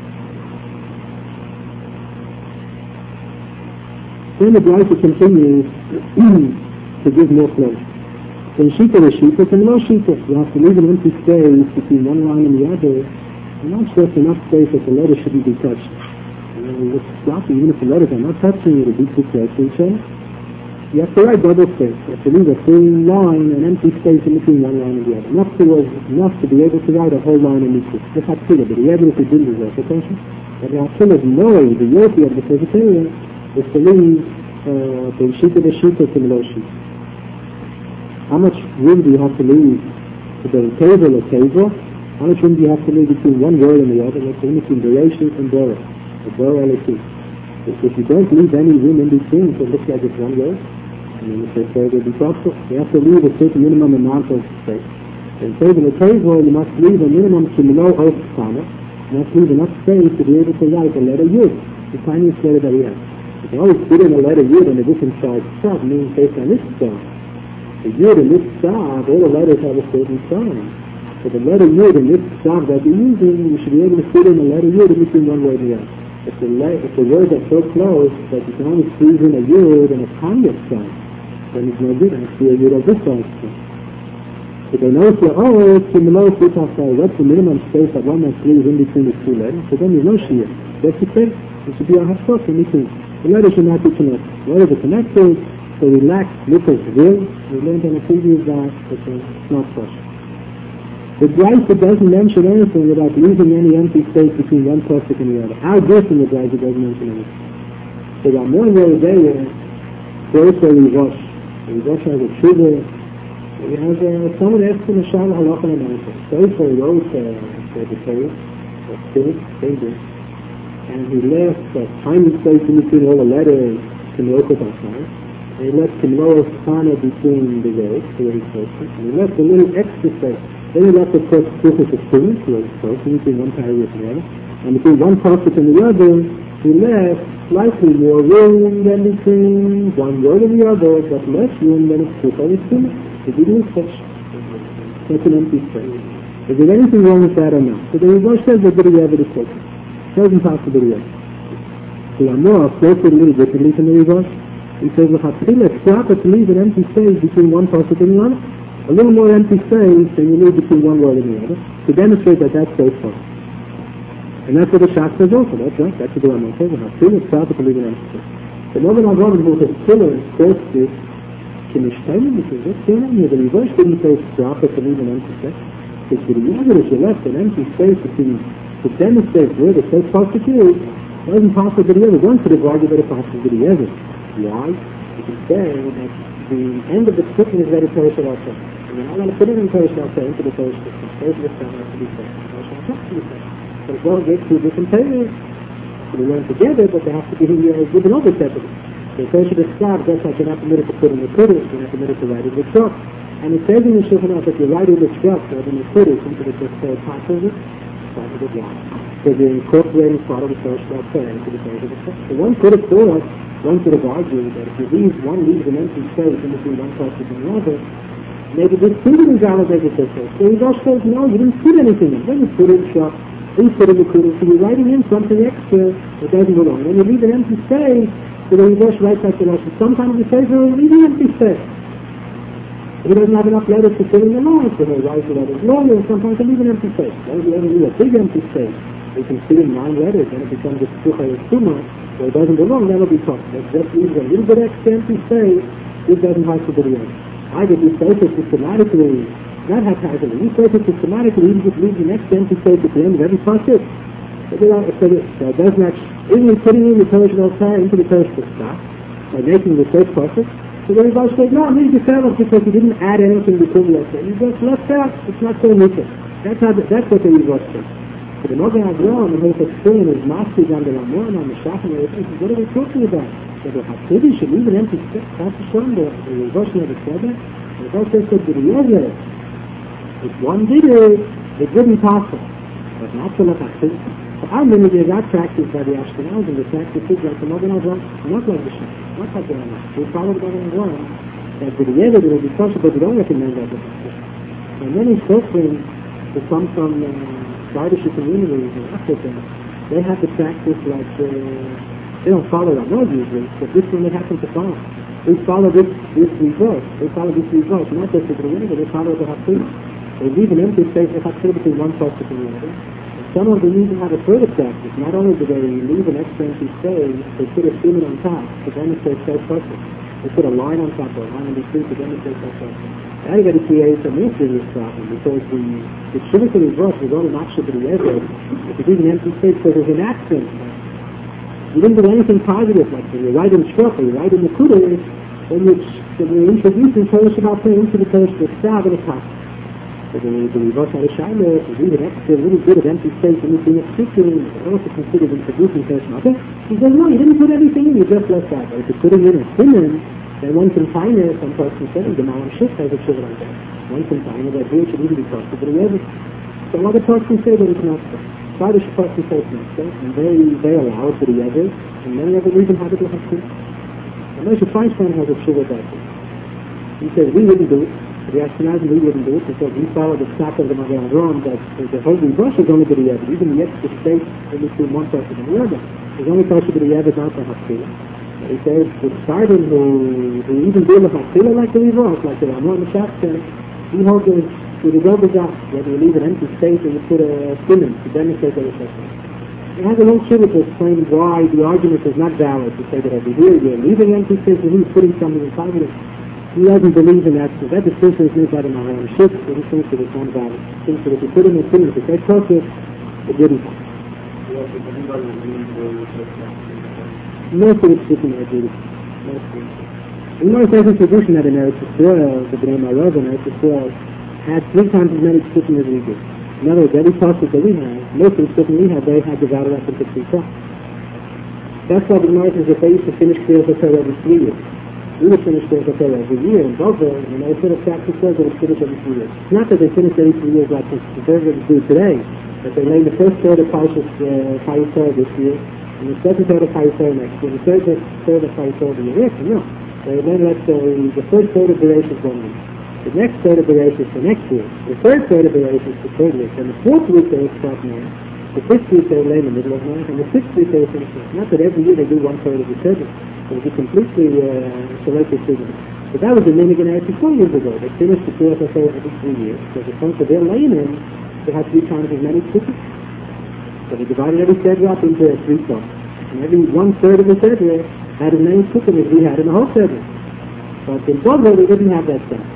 [SPEAKER 1] Then the Braisa continues to give more flesh. In Shita the Shita, and no Shita. You have to leave an empty space between one line and the other, and not just enough space that the letters shouldn't be touched. It's sloppy, even if the letters are not touching, it'll be too close to each other. You have to write double space. You have to leave a full line, an empty space in between one line and the other. Enough to be able to write a whole line in each. That's not clear, but the evidence it didn't deserve attention. But the Hasilas knowing the Yopi of the Presbyterian is to leave the Shita to the low sheet. How much room do you have to leave to the table or table? How much room do you have to leave between one word and the other? Let's say between Bereshit and Dora. Or Dora Elokit. If you don't leave any room in between, it looks like it's one word. I mean, if they say it'll be possible, you have to leave a certain minimum amount of space. In the table, you must leave a minimum to below Oath Kana. You must leave enough space to be able to write the letter Yud, the tiniest letter that we have. You can always put in a letter Yud on a different size stuff, meaning based on this stuff. The Yud in this staff, all the letters have a certain size. So the letter Yud in this staff that you're using, you should be able to fit in a letter Yud in between one word and the other. If the words are so close that you can only squeeze in a Yud and a tiny size, then it's no good. It has to be a Yud of this size. So they know it's in the low foot outside. What's the minimum space that one must leave in between the two letters? So then there's no Shia. That's the thing. It should be a hafsot in between. The letters should not be connected. Letters are connected. So we lack Lukas will. We learned on the previous that it's not such. The Braisa doesn't mention anything about leaving any empty space between one pasuk and the other. How different the Braisa doesn't mention anything. So that more Yeridea, Braisa Rivosh. Rivosh has a trigger. He has someone asked him a Shal Halacha and Amaisa. Braisa wrote the Torah, or Spirit, Savior, and he left a tiny space in between all the letters to make it outside. And he left the lowest corner between the words, the way he's supposed to. And he left a little extra space. Then he left the first pasuk of students, the way he's supposed to, between one paragraph and the other. And between one pasuk and the other, he left slightly more room than between one word and the other, but less room than it's two paragraphs to. He didn't touch. That's an empty space. Is there anything wrong with that or not? So the Rivosh says that the Rebbe is taken. Doesn't pass the Rebbe. So Amor quotes it a little differently from the Rivosh. He says, it's proper to leave an empty space between one pasuk and the other. A little more empty space than you leave between one word and the other, to demonstrate that that's so far. And that's what the Shach says also, that's right, that's what the Rambam says, it's proper to leave an empty space. The Noven Avram who has killer quotes this, because what's going on here? The Rivosh didn't say it's proper to leave an empty space. Because the Rivosh left an empty space between, to demonstrate where the first pasuk is, doesn't pass the other. One could have argued that it passes the other. Why? Because then that the end of the scripture is very Torah Shel Hashem. And you're not going to put it in Torah Shel Hashem, into the Torah Shel Hashem. Torah Shel Hashem has to be said. Torah Shel Hashem has to be said. So it's all good to different Torahs. So they learn together, but they have to be given over separately. So Torah Shel Hashem, that's like you're not permitted to put in the Torah, you're not permitted to write in the truck. And it says in the Shulchan Aruch that you write in the truck, or in the Torah, into the part of it, part of it, so they're incorporating part of the Torah Shel Hashem into the Torah Shel Hashem. So one could have thought, one could have argued that if you leaves an empty space in between one pasuk and the other, maybe this didn't invalidate the Torah. So Rivosh says, no, you didn't put anything in. Then you put in shop, then you put in the Kudah, so you're writing in something extra that doesn't belong. And then you leave an empty space, so the Rivosh writes like the Rashi. Sometimes he says, well, leave an empty space. If he doesn't have enough letters to fill in the lines, so he'll write the letters longer, and sometimes he'll leave an empty space. Then if you ever leave a big empty space, you can fill in 9 letters, then it becomes a Psucha Yesuma, so it doesn't belong, that'll be tough. It just leaves a little bit extra empty space, it doesn't have to be the end. Either you place it systematically, not haphazardly, you place it systematically, you just leave the next empty space at the end of every pasuk. So So it does not, even putting in the Torah Shabbat into the Torah Shabbat, by making the first perfect, so the Rebbe said, no, he's the Sabbath because he didn't add anything between the other. He just left out, it's not so neutral. That's what the Rebbe said. So the Mogen Avram, and his explain is Maskid on the Ramon, on the Shachar, and everything. What are we talking about? So the Hasidim should leave an empty space. That's the Shem, the Rebbe never said that. The Rebbe said that the Rebbe, if one did it wouldn't possible. But not so like Hasidim. So our minute is not practiced by the Ashkenaz, and the practice is like the Mogen Avram, not like the Shem, not like the Ramon. We follow the Mogen Avram, that the Rebbe will be kosher, but we don't recommend that. And many Sofrim who come from Baidish communities in Africa, they have the practice like, they don't follow Ramon usually, but this one they happen to follow. They follow this result. They follow this result, not just the community, they follow the Hasidim. They leave an empty space of Hasidim between one part of the community. Some of them even have a further practice. Not only do they leave an extra empty space, they put a cement on top to demonstrate self-purpose. They put a line on top of it, line in between to demonstrate self-purpose. Everybody creates an issue with this problem because the Shivuk result is only not Shivuk ever. If you leave an empty space, so there's an accident. You didn't do anything positive, like you write in Shkuf, or you write in the Kudah, in which you're introducing Torah Shabbat into the Torah Shabbat and the top. So the Rebbe had a Shiloh, to leave an extra little bit of empty space in between the speaking, also considered introducing Torah Shabbat. He says, no, you didn't put everything in, you just left that. But if you're putting in a simon, then one can find it, some person said, the Malam Shif has a shiver like that. One can find it, that here should even be possible, but it isn't. So other persons say that it's not so. Baidish persons say it's not so, and they allow it to the others, and many of them even have it with Hasidim. And Moshe Feinstein has a shiver about it. He says, we wouldn't do it. The Ashkenazim, we wouldn't do it because we follow the stock of the Magen Avram that the holy bush is only to the Yeved. Even the extra space in between one person and the other is only supposed to be the Yeved, not the Hasidim. He says the Sardim who even deal with Hasidim like the Rivos, like the Ramon and Shafter, he holds it to the Gold Bazar, where you leave an empty space and you put a cement to demonstrate that it's Hasidim. He has a long shiva to explain why the argument is not valid to say that over here you're leaving an empty space and he's putting something inside of it. He doesn't believe in that, so that distinction is made by the Maharam Shif, so he thinks that it's not valid. He thinks that if you put in a cement, if they took it, it wouldn't happen. Most of it's speaking of Judas. In my present tradition that in Eretz Yisrael, the Bnei Marav in Eretz Yisrael, had 3 times as many psukim as we do. In other words, every pasuk that we have, most of the psukim we have, they had divided up into 3 parts. That's why the Gemara says that they used to finish Kriyas HaTorah every 3 years. We would finish Kriyas HaTorah every year in Bovel, and they sort of practice says that it's finished every 3 years. It's not that they finish every 3 years like the conservatives do today, that they lay the first third of Parshas Chayei this year, and the second third of Chayei next year, the third of Chayei the year after. No. They then let the first third of Bereshit 1 week. The next third of Bereshit for next year. The third third of Bereshit for 3rd week. And the 4th week they would start now. The 5th week they would lay in the middle of night. And the 6th week they would finish now. Not that every year they do 1/3 of the schedule. It would be completely selected season. But that was the Minigan Eretz 4 years ago. They finished the Kriyas HaTorah every 3 years. So the point that they're laying in, they have 3 times as many psukim. So they divided every schedule up into 3 parts. And every 1/3 of the schedule had as many psukim as we had in the whole schedule. But in Bovel we didn't have that stuff.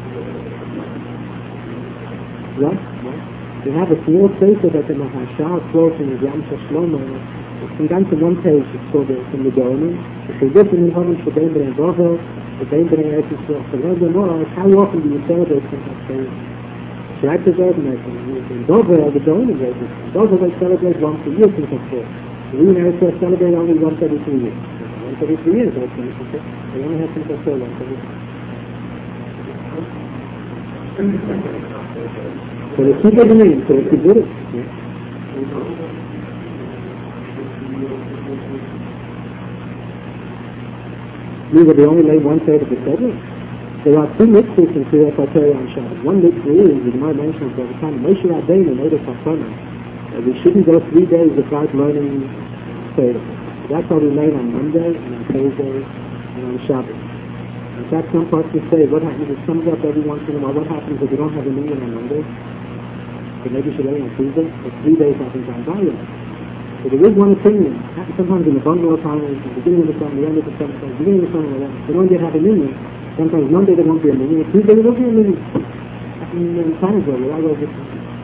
[SPEAKER 1] What? We have a small space that the Mahashal quotes in the Yam Shlomo. It's from down to 1 page. It's called from the Gaonim. It's a different in Hovish for Bein B'nai Bovel, for Bein B'nai Eretz Yisrael. So learn them all. How often do you celebrate something so? Schreibt es organizing. In Bovel, the Gaonim does it. In Bovel they celebrate once a year since it's 4. We in Eretz Yisrael celebrate only once every 3 years. Once every 3 years, they only have since it's 4 once every 3 years. So they keep it in, so it's good. We were the only lay 1/3 of the schedule. There are 2 mitzvahs in Kriyas HaTorah on Shabbat. One mitzvah is, the Gemara mentions all the time, Moshe Rabbeinu made us Hashanah, that we shouldn't go 3 days without learning Torah. That's why we learn on Monday, and on Thursday, and on Shabbat. In fact, some parts will say, what happens if it comes up every once in a while, what happens if we don't have a meeting on Monday? So maybe we should learn on Tuesday, but 3 days haven't gone by yet. So there is one opinion. It happens sometimes in the bundle of times, the beginning of the summer, the end of the summer, the beginning of the summer, they don't yet have a meeting. Sometimes Monday there won't be a meeting, Tuesday there will be a meeting. In times where we're all over.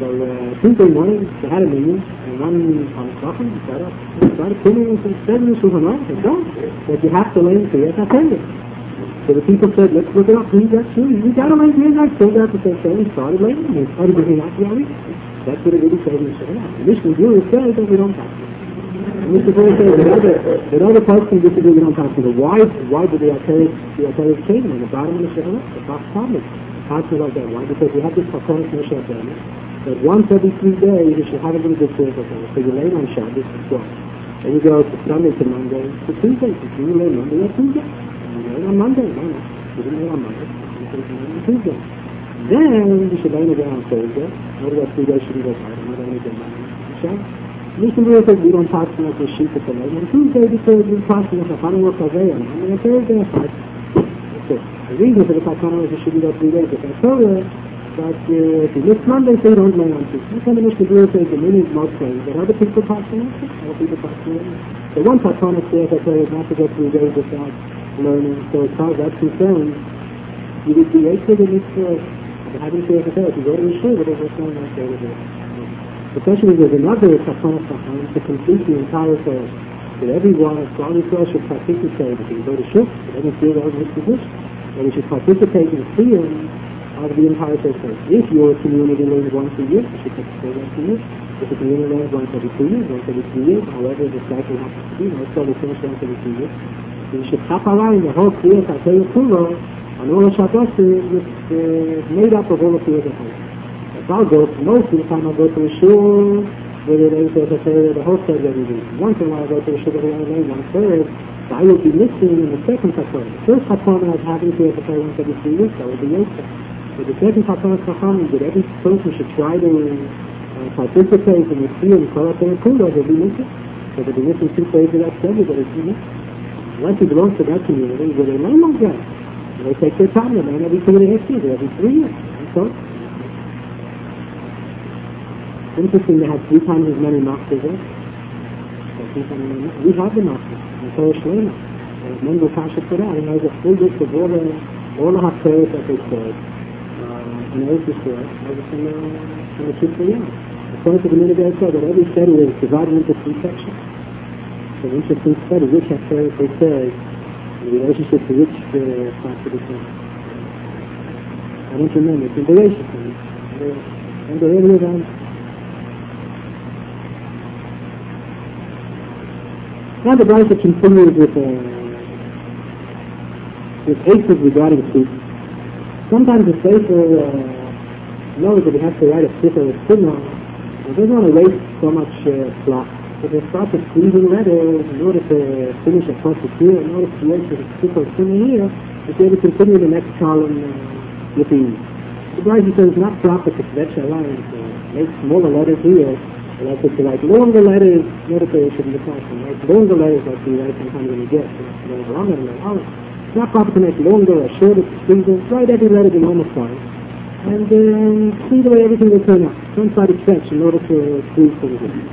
[SPEAKER 1] So Tuesday morning, they had a meeting, and one Chacham started putting it and said in the Shulchan Aruch, that you have to learn Kriyas HaTorah. So the people said, let's look it up, who's that true? We got to learn Kriyas HaTorah to say, so we started learning, and we started giving out the Aruch. That's what it really says in the Shulchan Aruch. The Mishnah Berurah says that we don't talk to it. The Mishnah Berurah says that other parts can disagree, we don't talk to it. Why did the Atorah change on the bottom of the Shulchan Aruch? The Bach Talmud. Talks about that. Why? Because we have this Chakonis Moshe Rabbeinu, that once every 3 days you should have a little bit of Kriyas HaTorah. So you lay on Shabbos to 12. Then you go to Sunday to Monday to Tuesday. So you lay Monday or Tuesday. And you lay on Monday. No. You didn't lay on Monday. You lay on Tuesday. Then you should lay again on Thursday. What about 3 days should you go out? And not only again Monday. Mishnah Berurah says we don't talk to the sheep to lay on Tuesday because we're talking about Hanukkah Kaveh and Monday and Thursday. That's it. The reason for the Takana is it should be go 3 days. But I told her that if you miss Monday, so you don't lay on Tuesday. That's how the Mishnah Berurah says the meaning is most clear. But other people talk to it. Other people talk to it. So one Takana says that is not to go 3 days without learning. So as far as that's concerned, you would be able to mitzvah having to if you go to the shul, but there's no nice day to do it. The question is, there's another Takana to complete the entire Torah. That everyone, all Israel should participate. If you go to shul, they don't feel those position. That we should participate in freedom of the entire Torah. If your community learns once a year, you should participate once a year. If the community learns once every 2 years, once every 3 years, however the cycle happens to be, let's say we finish once every 2 years, so you should tap around the whole Kriyas HaTorah Kula, and all the Shabbos is made up of all the Kriyas HaTorah. If I'll go, most of the time I'll go to a shul where they learn Kriyas HaTorah the whole third every week. Once in a while I go to a shul where they only learn 1/3, so I would be missing in the second Takana. The first Takana is having Kriyas HaTorah once every 3 years, that would be Yosef. So the second Takana is that every person should try to participate in the Kriyas and Torah Kula, they'll be missing. So they'll be missing 2/3 of that schedule, but it's missing. Unless he belongs to that community where they learn like that. They take their time, they learn every 2.5 years, every 3 years. And so, it's interesting they have 3 times as many masters there. We have the masters, and Torah Shlema. Mendel Kasha put out, he has a full list of all the Haftarahs that they said, in Eretz Yisrael, everything in the Kippur Yom. According to the Minhagei said that every study is divided into 3 sections. It's an interesting study, which Haftarahs they said, in relationship to which part of the Torah. I don't remember, it's in the relationship. And the area around. Now the Brisa continues with cases regarding sleep. Sometimes the Sefer knows that he has to write a Sefer with Signal, and doesn't want to waste so much slot. So they start to squeezing letters in order to finish a process here, in order to create a Sefer Signal here, to be able to continue the next column with the Brisa says it's not proper to stretch a line, to make smaller letters here, and I could write longer letters, in order to should be the question, write longer letters like you write sometimes when you get, longer and longer. It's not proper to make longer or shorter to squeeze it. Write every letter the normal size, and see the way everything will turn out. Don't try to stretch in order to squeeze things in.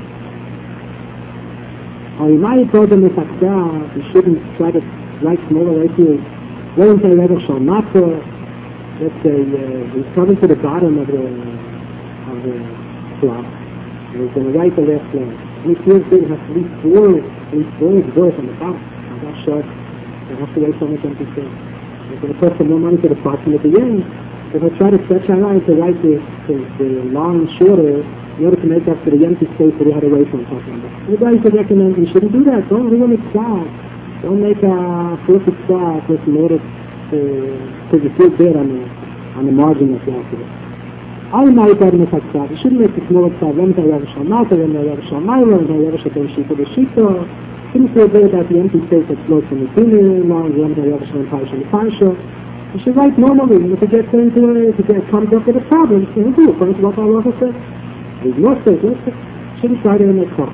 [SPEAKER 1] Or you might have told them you shouldn't try to write smaller letters. Won't say Rebbe Shalmata. Let's say he's coming to the bottom of the block. He's going to write the last line. And he feels good, he has at least four words on the bottom. And that's short. They have to write so much empty space. It's going to cost some more money to the parchment at the end. But he'll try to stretch our line to write the long shorter in order to make up for the empty space that he had away from something. The guy should recommend you shouldn't do that. Don't ruin it style. Don't make a perfect style just in order to you feel good on the margin of the after. All my garden is like you shouldn't make the small style. When they have a shalmata, when they have a shalmaila, when they have a shita the shita. Shouldn't feel good about the empty space that floats from the senior line, when they have a shalmaila and parsha. You should write normally, and if it gets into it, if it comes up with a problem, you can do it. According to what Allah said. There's no space, shouldn't try to make call.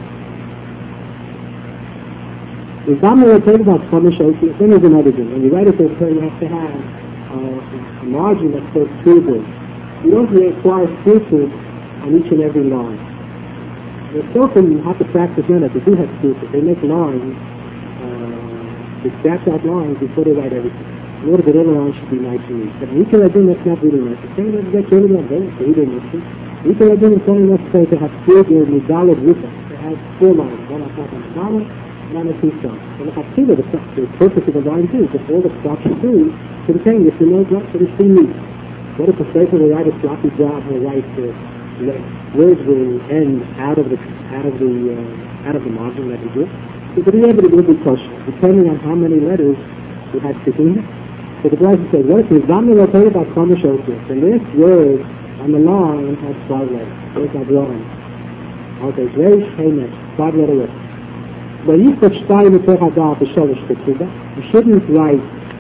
[SPEAKER 1] The Dhamma will tell about Chumash Oki, then there's another thing. When you write a paper, you have to have a margin that's so suitable. You don't require filters on each and every line. There's often you have to practice on it. They do have filters. They make lines, they scratch out lines before they write everything. In order that every line should be nice and neat. But in each and every that's not really nice. The same as they get rid of them, they don't Rita Rabin is only necessary to have food in the Daled Rita. It has 4 lines, one on top on the bottom, and on the 2 stones. And the Chatzila, the purpose of the line too, is that all the stops of food contain, if you know what, it is 3 meat. What if the Sefer will write a sloppy job and will write words will end out of the margin that we do? So the Rebbe will be kosher, depending on how many letters you had sitting there. So the Gemara says, what if the Zamir will tell you about Chomish Osir? The last word on the line has 5 letters. There's Abraham. Okay, Reish, Hemesh, 5 letter words. When you put Shtayim B'Tech Hadar B'Sholish Ketsuba, you shouldn't write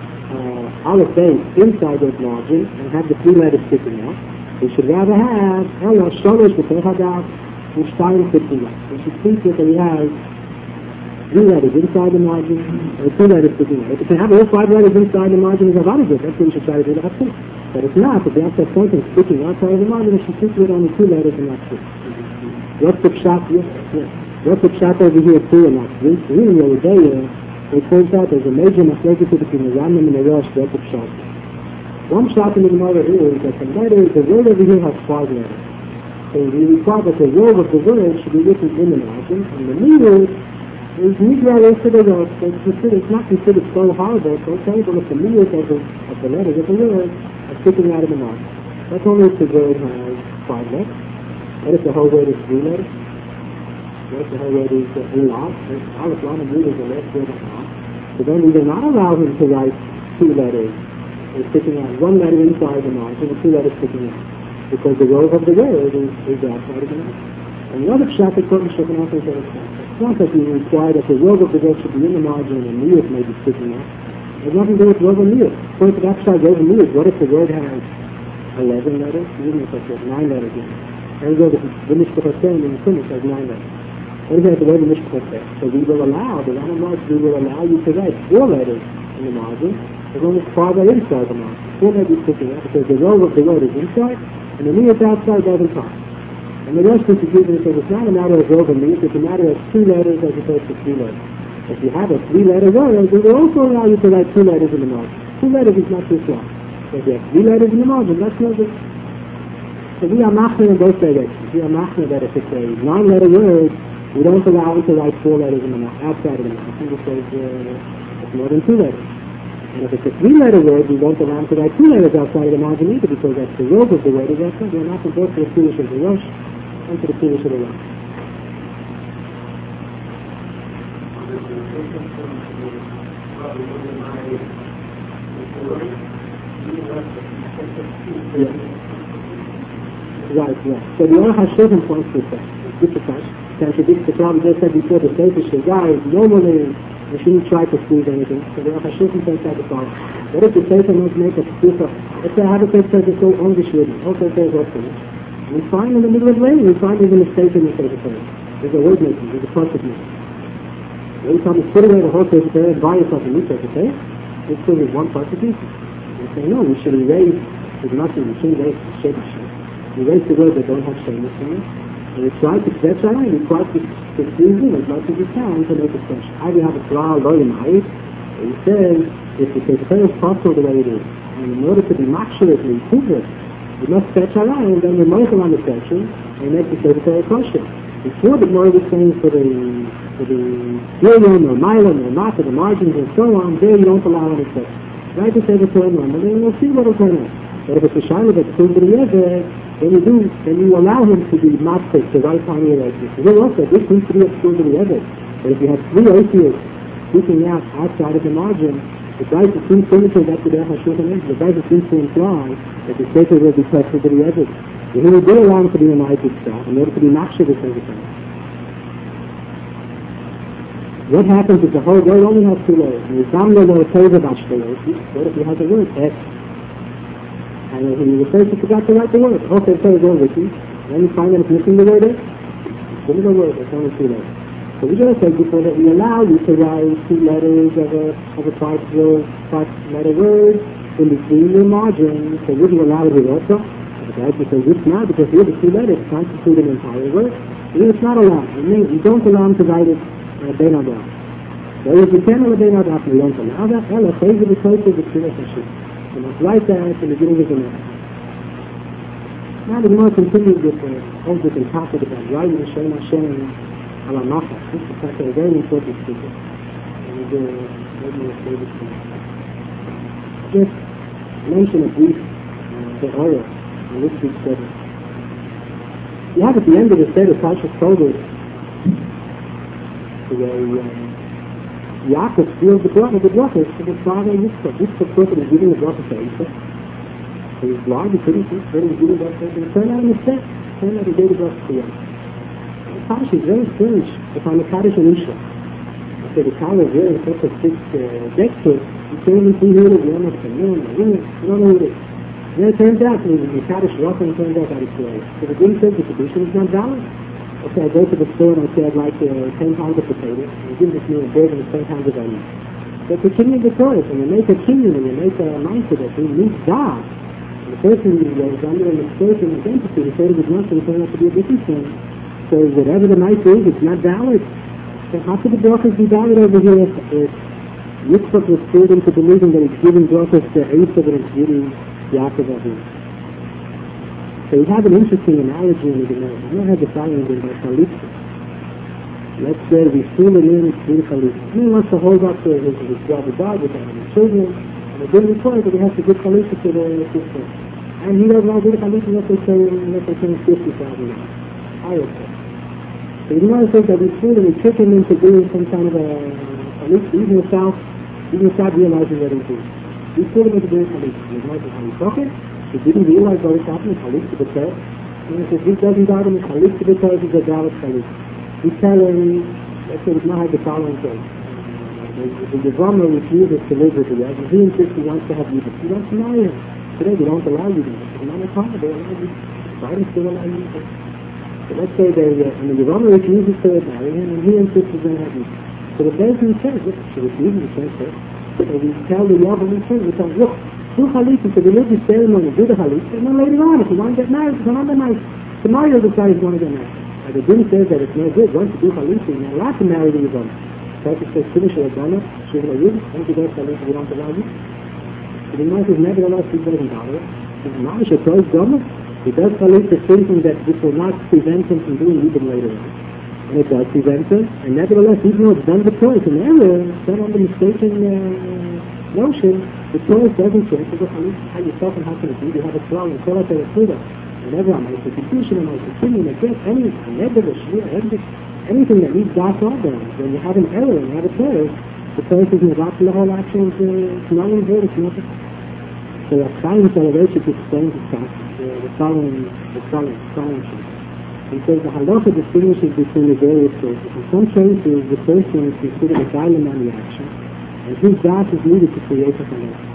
[SPEAKER 1] Aleph Beis inside that margin and have the 3 letters sticking out. You should rather have Ela Sholish B'Tech Hadar B'Shtayim Ketsuba. You should think that we have 3 letters inside the margin and 2 letters sticking out. If you can have all 5 letters inside the margin, it's a lot of good. That's what you should try to do to have 2. But if not, if you have to have something sticking outside of the margin, you should stick with only 2 letters and not 6. What's the pshat? What's the pshat over here 2 and not 3? Really, over there, it turns out there's a major mistake between the Rambam and the Rosh. What's the pshat? One pshat in the Gemara is that the word over here has 5 letters. So we require that the word of the word should be written in the margin, and the meter is Nigra to the word. So it's not considered so horrible, so terrible if the meters of the letters of the word are sticking out of the margin. That's only if the word has 5 letters. What if the whole word is 3 letters? What if the whole word is Ulam? Aleph Lam and Yud is the last word of Ulam. So then we do not allow him to write 2 letters sticking out, 1 letter inside the margin and 2 letters sticking out. Because the rove of the word is outside of the margin. And the other pshat is certain shit and also is it's not that you require that the rove of the word should be in the margin and the miyut may be sticking out. It has nothing to do with rove and miyut. So if that's why rove and miyut, what if the word has 11 letters? Even if it has 9 letters in it. And go to the Mishpachoteh and the finish has 9 letters. What if you have the word of Mishpachoteh? So we will allow, the Rambam writes, we will allow you to write 4 letters in the margin, as long as 5 are inside the margin. 4 may be sticking out, because the role of the word is inside, and the miyut outside doesn't count. And the rest is confusing because it's not a matter of rove and miyut, it's a matter of 2 letters as opposed to 3 letters. If you have a 3-letter word, we will also allow you to write 2 letters in the margin. 2 letters is not too long. So if you have 3 letters in the margin, that's no good. So we are machmir in both directions. We are machmir that if it's a 9-letter word, we don't allow him to write 4 letters in the outside of the margin because it's more than 2 letters. And if it's a 3-letter word, we won't allow him to write 2 letters outside of the margin either because that's the rove of the word is outside. We're not both to the Pirish of the Rosh and to the Pirish of the Rosh. Right. So the Orach HaShulchan points to that. Contradicts the problem they said before the Sefer Shaggai. Normally, you shouldn't try to squeeze anything. So the Orach HaShulchan points out the problem. What if the Sefer wants to make a speaker? Let's say I have a Sefer that's so English written. Also says what's in it. We find in the middle of writing, we find there's a mistake in the Sefer. There's a word making, there's a concept making. Every time you put away the whole Sefer and buy yourself a new Sefer, it's still with one part of it. You say, no, we should erase, there's nothing, we shouldn't erase the Shem. We erase the words that don't have Shem in it. And we try to, that's right, we try to squeeze in as much as we can to make it fresh. I will have a trial, Lord in my and he says, if the Sefer is possible the way it is, and in order to be makshulately improve it, we must fetch our eye, and then we might on the section, and make the Sefer kosher. Before the Gemara was saying for the Gilyon or Milan or not, for the margins and so on, there you don't allow any section. Right to say the Torah normally, and we'll see what will turn out. But if it's a Shaila that's proved to the Yever, then you allow him to be matzah, to write on your edges. Well, also, this needs to be proved to the Yever. But if you have 3 otios sticking out outside of the margin, the guys that seems to indicate that's the Orach HaShulchan is, the guys that seems to imply that the Sefer will be tested to the Yever. So he will do allow him to be a ma'atik stuff in order to be makshav the Sefer. What happens if the whole word only has 2 letters? And what if he has a word, X? And he refers to forgot to write the word. Okay, so it's over to then you find that it's missing the word X. It's the word, it's only 2 letters. So we just said before that we allow you to write 2 letters of a 5-letter word in between your margin. So would you allow it here also? Right? Because it's not, because here the 2 letters constitute an entire word. Here it's not allowed. It means you don't allow him to write it Ben Adaf. So if you can on Ben Adaf, you don't allow that. Well, if they give the choice of the Tzilah Hashim. You must write that in the beginning of the night. Now the Gemara continues with the whole different topic about writing Hashem Hashem ala Nafas. This is like a very important speaker. And it's maybe my favorite speaker. Just mention a brief Behorah in this week's study. You have at the end of the Seder Parshas Toldos where Yaakov steals the brachas to the father of Yitzchak. Yitzchak thought that he was giving the brachas to Esau. He was blind, he couldn't see, he was giving the brachas, and it turned out a mistake. It turned out he gave the brachas to Yaakov. The Kaddish is very strange to find the Kaddish in Isha. So the cow is wearing such a thick deck kit, you can't even see who it is, you don't know if it's a man or a woman, you don't know who it is. And then it turns out, the Kaddish rough and it turns out that it's so the Din says the tradition is not valid. Okay, I go to the store and I say I'd like 10 pounds of potatoes, and you give this man a bag and 10 pounds of onions. But the kinyan of the Torah, and you make a kinyan and you make a mindset that he meets God, and the person was under a mistake in his empathy, he thought it was nothing, it turned out to be a different thing. So whatever the might is, it's not valid. So how could the brachas be valid over here if Yitzchak was fooled into believing that he's giving brachas to Esau and he's giving Yaakov Avinu? So we have an interesting analogy in the Gemara. We don't have the following thing about Chalitza. Let's say we fool him in through Chalitza. He wants to hold up to his brother dog with having children, and it didn't require that he has to give Chalitza to the sister. And he doesn't want to give Chalitza unless they pay $50,000. Higher say. So the Gemara says that we fool him, we trick him into doing some kind of a Chalitza, even without realizing what he's doing. We fool him into doing Chalitza. The Gemara says, how you talk it? He didn't realize what was happening, Chalitza to the Torah. And he says, he doesn't doubt him, Chalitza to the Torah is a valid Chalitza. We tell him, let's say, it's not have the following thing. The Yevamah refuses to live with you, and he insists he wants to have you, he wants to marry him. Today they don't allow you to. It's not a problem, they allow you. Violence still allow you to. So let's say and the Yevamah refuses to marry him, and he insists he's going to have you. So the person says, look, she refuses, you can't say. So we tell the Yevamah, we tell him, look, do Chalitza, so the religious ceremony, do the Chalitza, and then later on, if you want to get married, come on the night. Tomorrow you'll decide if you want to get married. And the Din says that it's no good. Once you do Chalitza, you're not allowed to marry the Yevamah. Prophet says, finish your Adana, Shuvah Yid, once you do Chalitza, we don't allow you. So the Gemara says, nevertheless, he doesn't bother. He says, Mamish, a closed government. He does Chalitza thinking that this will not prevent him from doing Yibam later on. And it does prevent him, and nevertheless, even though it's done the Torah, it's an error, it's done on the mistaken notion, the Torah doesn't change. So the Chalitza, how you talk and how can it be? You have a strong and Torah to the Torah. Whenever I'm a constitution and I'm continuing to get any anything that needs God's order, when you have an error and you have a Torah, the Torah says the whole action is not inverted, it's not. So a silent celebration explains the following sheet. He says the halacha distinguishes between the various cases. In some cases, the person is considered a violent on the action, and his God is needed to create a halacha.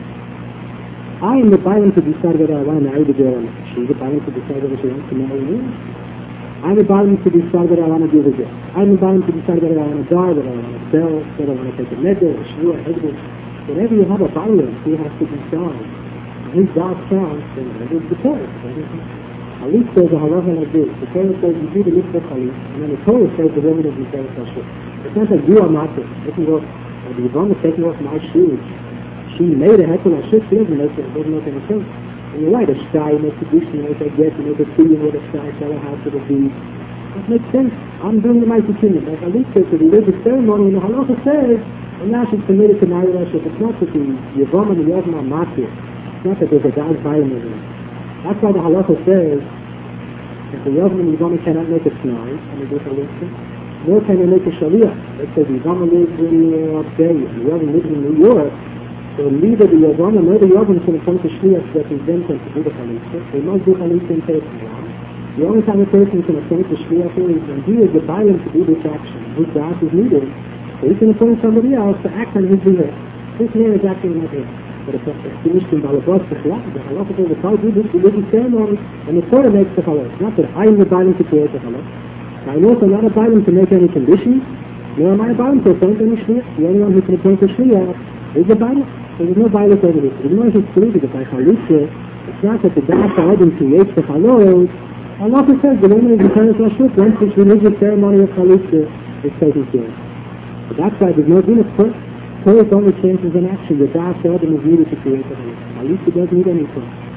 [SPEAKER 1] I am the violent to decide whether I want to marry the girl or not. She's the violent to decide whether she wants to marry me. I'm the violent to decide whether I want to give a gift. I'm the violent to decide whether I want to die, whether I want to sell, whether I want to take a neder, a shvua, a hegdish. Whenever you have a violent, he has to decide. And his God counts, and it is the Torah. Halit says a halacha like this. The Torah says you do the mitzvah Halit, and then the Torah says the woman is the Torah Hashem. It's not like you are not this. Listen, well, the Yevamah taking off my shoes. She made a heckle of shit, she doesn't make any sense. And you're right, a sky, you make a dish, you make a guess, you make a feeling with a sky, tell her how to be. That makes sense. I'm doing the mighty kingdom. Like Halit says, the religious ceremony, and the halacha says, and now she's committed to marry Hashem. It's not that the Yevamah and the Yevamah are not here. It's not that there's a God's violence in it. That's why the halacha says that the Yevamah and the Yevamah cannot make a snai, and they do Halitza, nor can they make a shaliach. Let's say the Yevamah lives in Australia, and the Yevamah lives in New York. So neither the Yevamah nor the Yevamah can appoint a shliach to represent them to do the Chalitza. They must do Chalitza in person. The only time a person can appoint a shliach is when he is the violent to do this action. His God is needed. So he can appoint somebody else to act on his behalf. This man is acting not here. But if it's finished in Balabas, the halacha says, if I do this religious ceremony, and the Torah makes the halacha. It's not that I am the violent to create the halacha. I'm also not a violent to make any conditions, nor am I a violent to appoint any shliach. The only one who can appoint a shliach is the violent. So there's no violence over this. The Gemara is excluded by Chalitza. It's not that the Das Ha'adam creates the Halot. Allah says the woman is the Torah Lashuk once this religious ceremony of Chalitza is taken care of. So that's why there's no din of Torah. Torah only changes an action. The Das Ha'adam is needed to create the Halot. Chalitza doesn't need anything.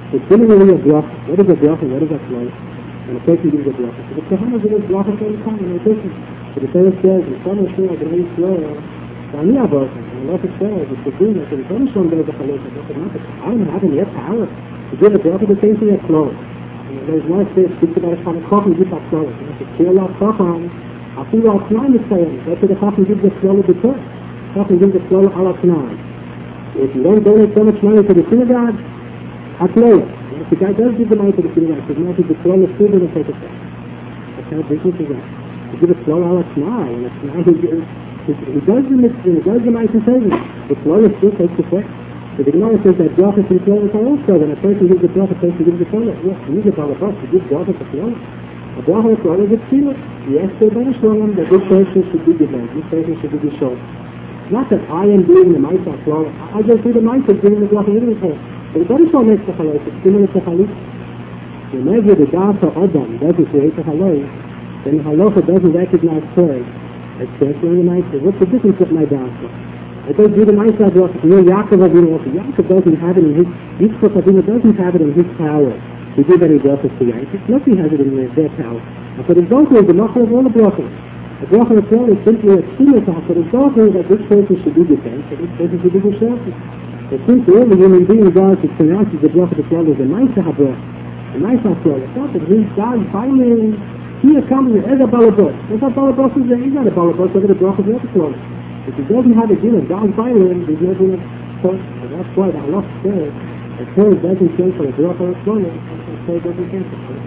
[SPEAKER 1] It's similarly a block. What is a block and what is a flow? And a person gives a block. So the Kahana is a block of all the time in a person. So the Torah says, the Torah says, the Torah says, ואני אבורכם, אני לא תצטער, זה שגוי, זה לא נשאר בין את החלוש, I don't have any power to give a block of the same thing as flow. There's no space, speaks about a kind of coffee, give that flow. It's a clear lot coffee, אפילו התנאי מסיים, that's what the coffee gives the flow of the Torah. Coffee gives the flow על התנאי. If you don't donate so much money to the synagogue, atleya. If the guy does give the money to the synagogue, he's not to the flow of food and take a step. What kind of business is that? To give a flow al atnai, and atnai he does the mitzvah, he does the mitzvah saving. The flow is still takes effect. So the Gemara says that brachas and flow are also, when a person gives the bracha, a person gives the flow. Yes, he gives a balabas, he gives brachas and flow. A bracha and flow is a tefillah. He asks the Rebbeinu Shalom that this person should be given, this person should be shown. Not that I am doing the mitzvah flow, I just do the mitzvah, doing the bracha and flow. But the Rebbeinu Shalom makes the halal, it's similar to halal. Whenever the da'at Adam doesn't create the halal, then the halacha doesn't recognize prayer. It's definitely the mitzvah. What's the difference with my da'at? I don't do the mitzvah bracha. You know, Yaakov Avinu also. Yaakov doesn't have it in his, Yitzchak Avinu doesn't have it in his power to give any brachas to Yaakov. Nobody has it in their power. But it's also the machal of all the brachas. The bracha of prayer is simply a tefillah to HaKadosh Baruch Hu that this person should be defense, that this person should be the But since all the human beings are to pronounce the bracha of prayer as a mitzvah bracha, a mitzvah prayer, it's not that he's done finally. Here comes as a balabos. If a balabos is there, he's not a balabos, over the bracha of prayer. If he doesn't have a din of down violence, he's not going to talk. And that's why the halach says, the Torah doesn't cancel a bracha of prayer, the Torah doesn't cancel it.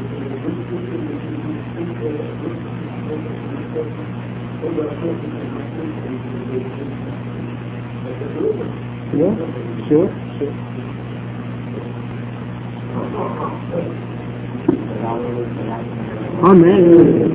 [SPEAKER 1] Yeah, sure. Amen.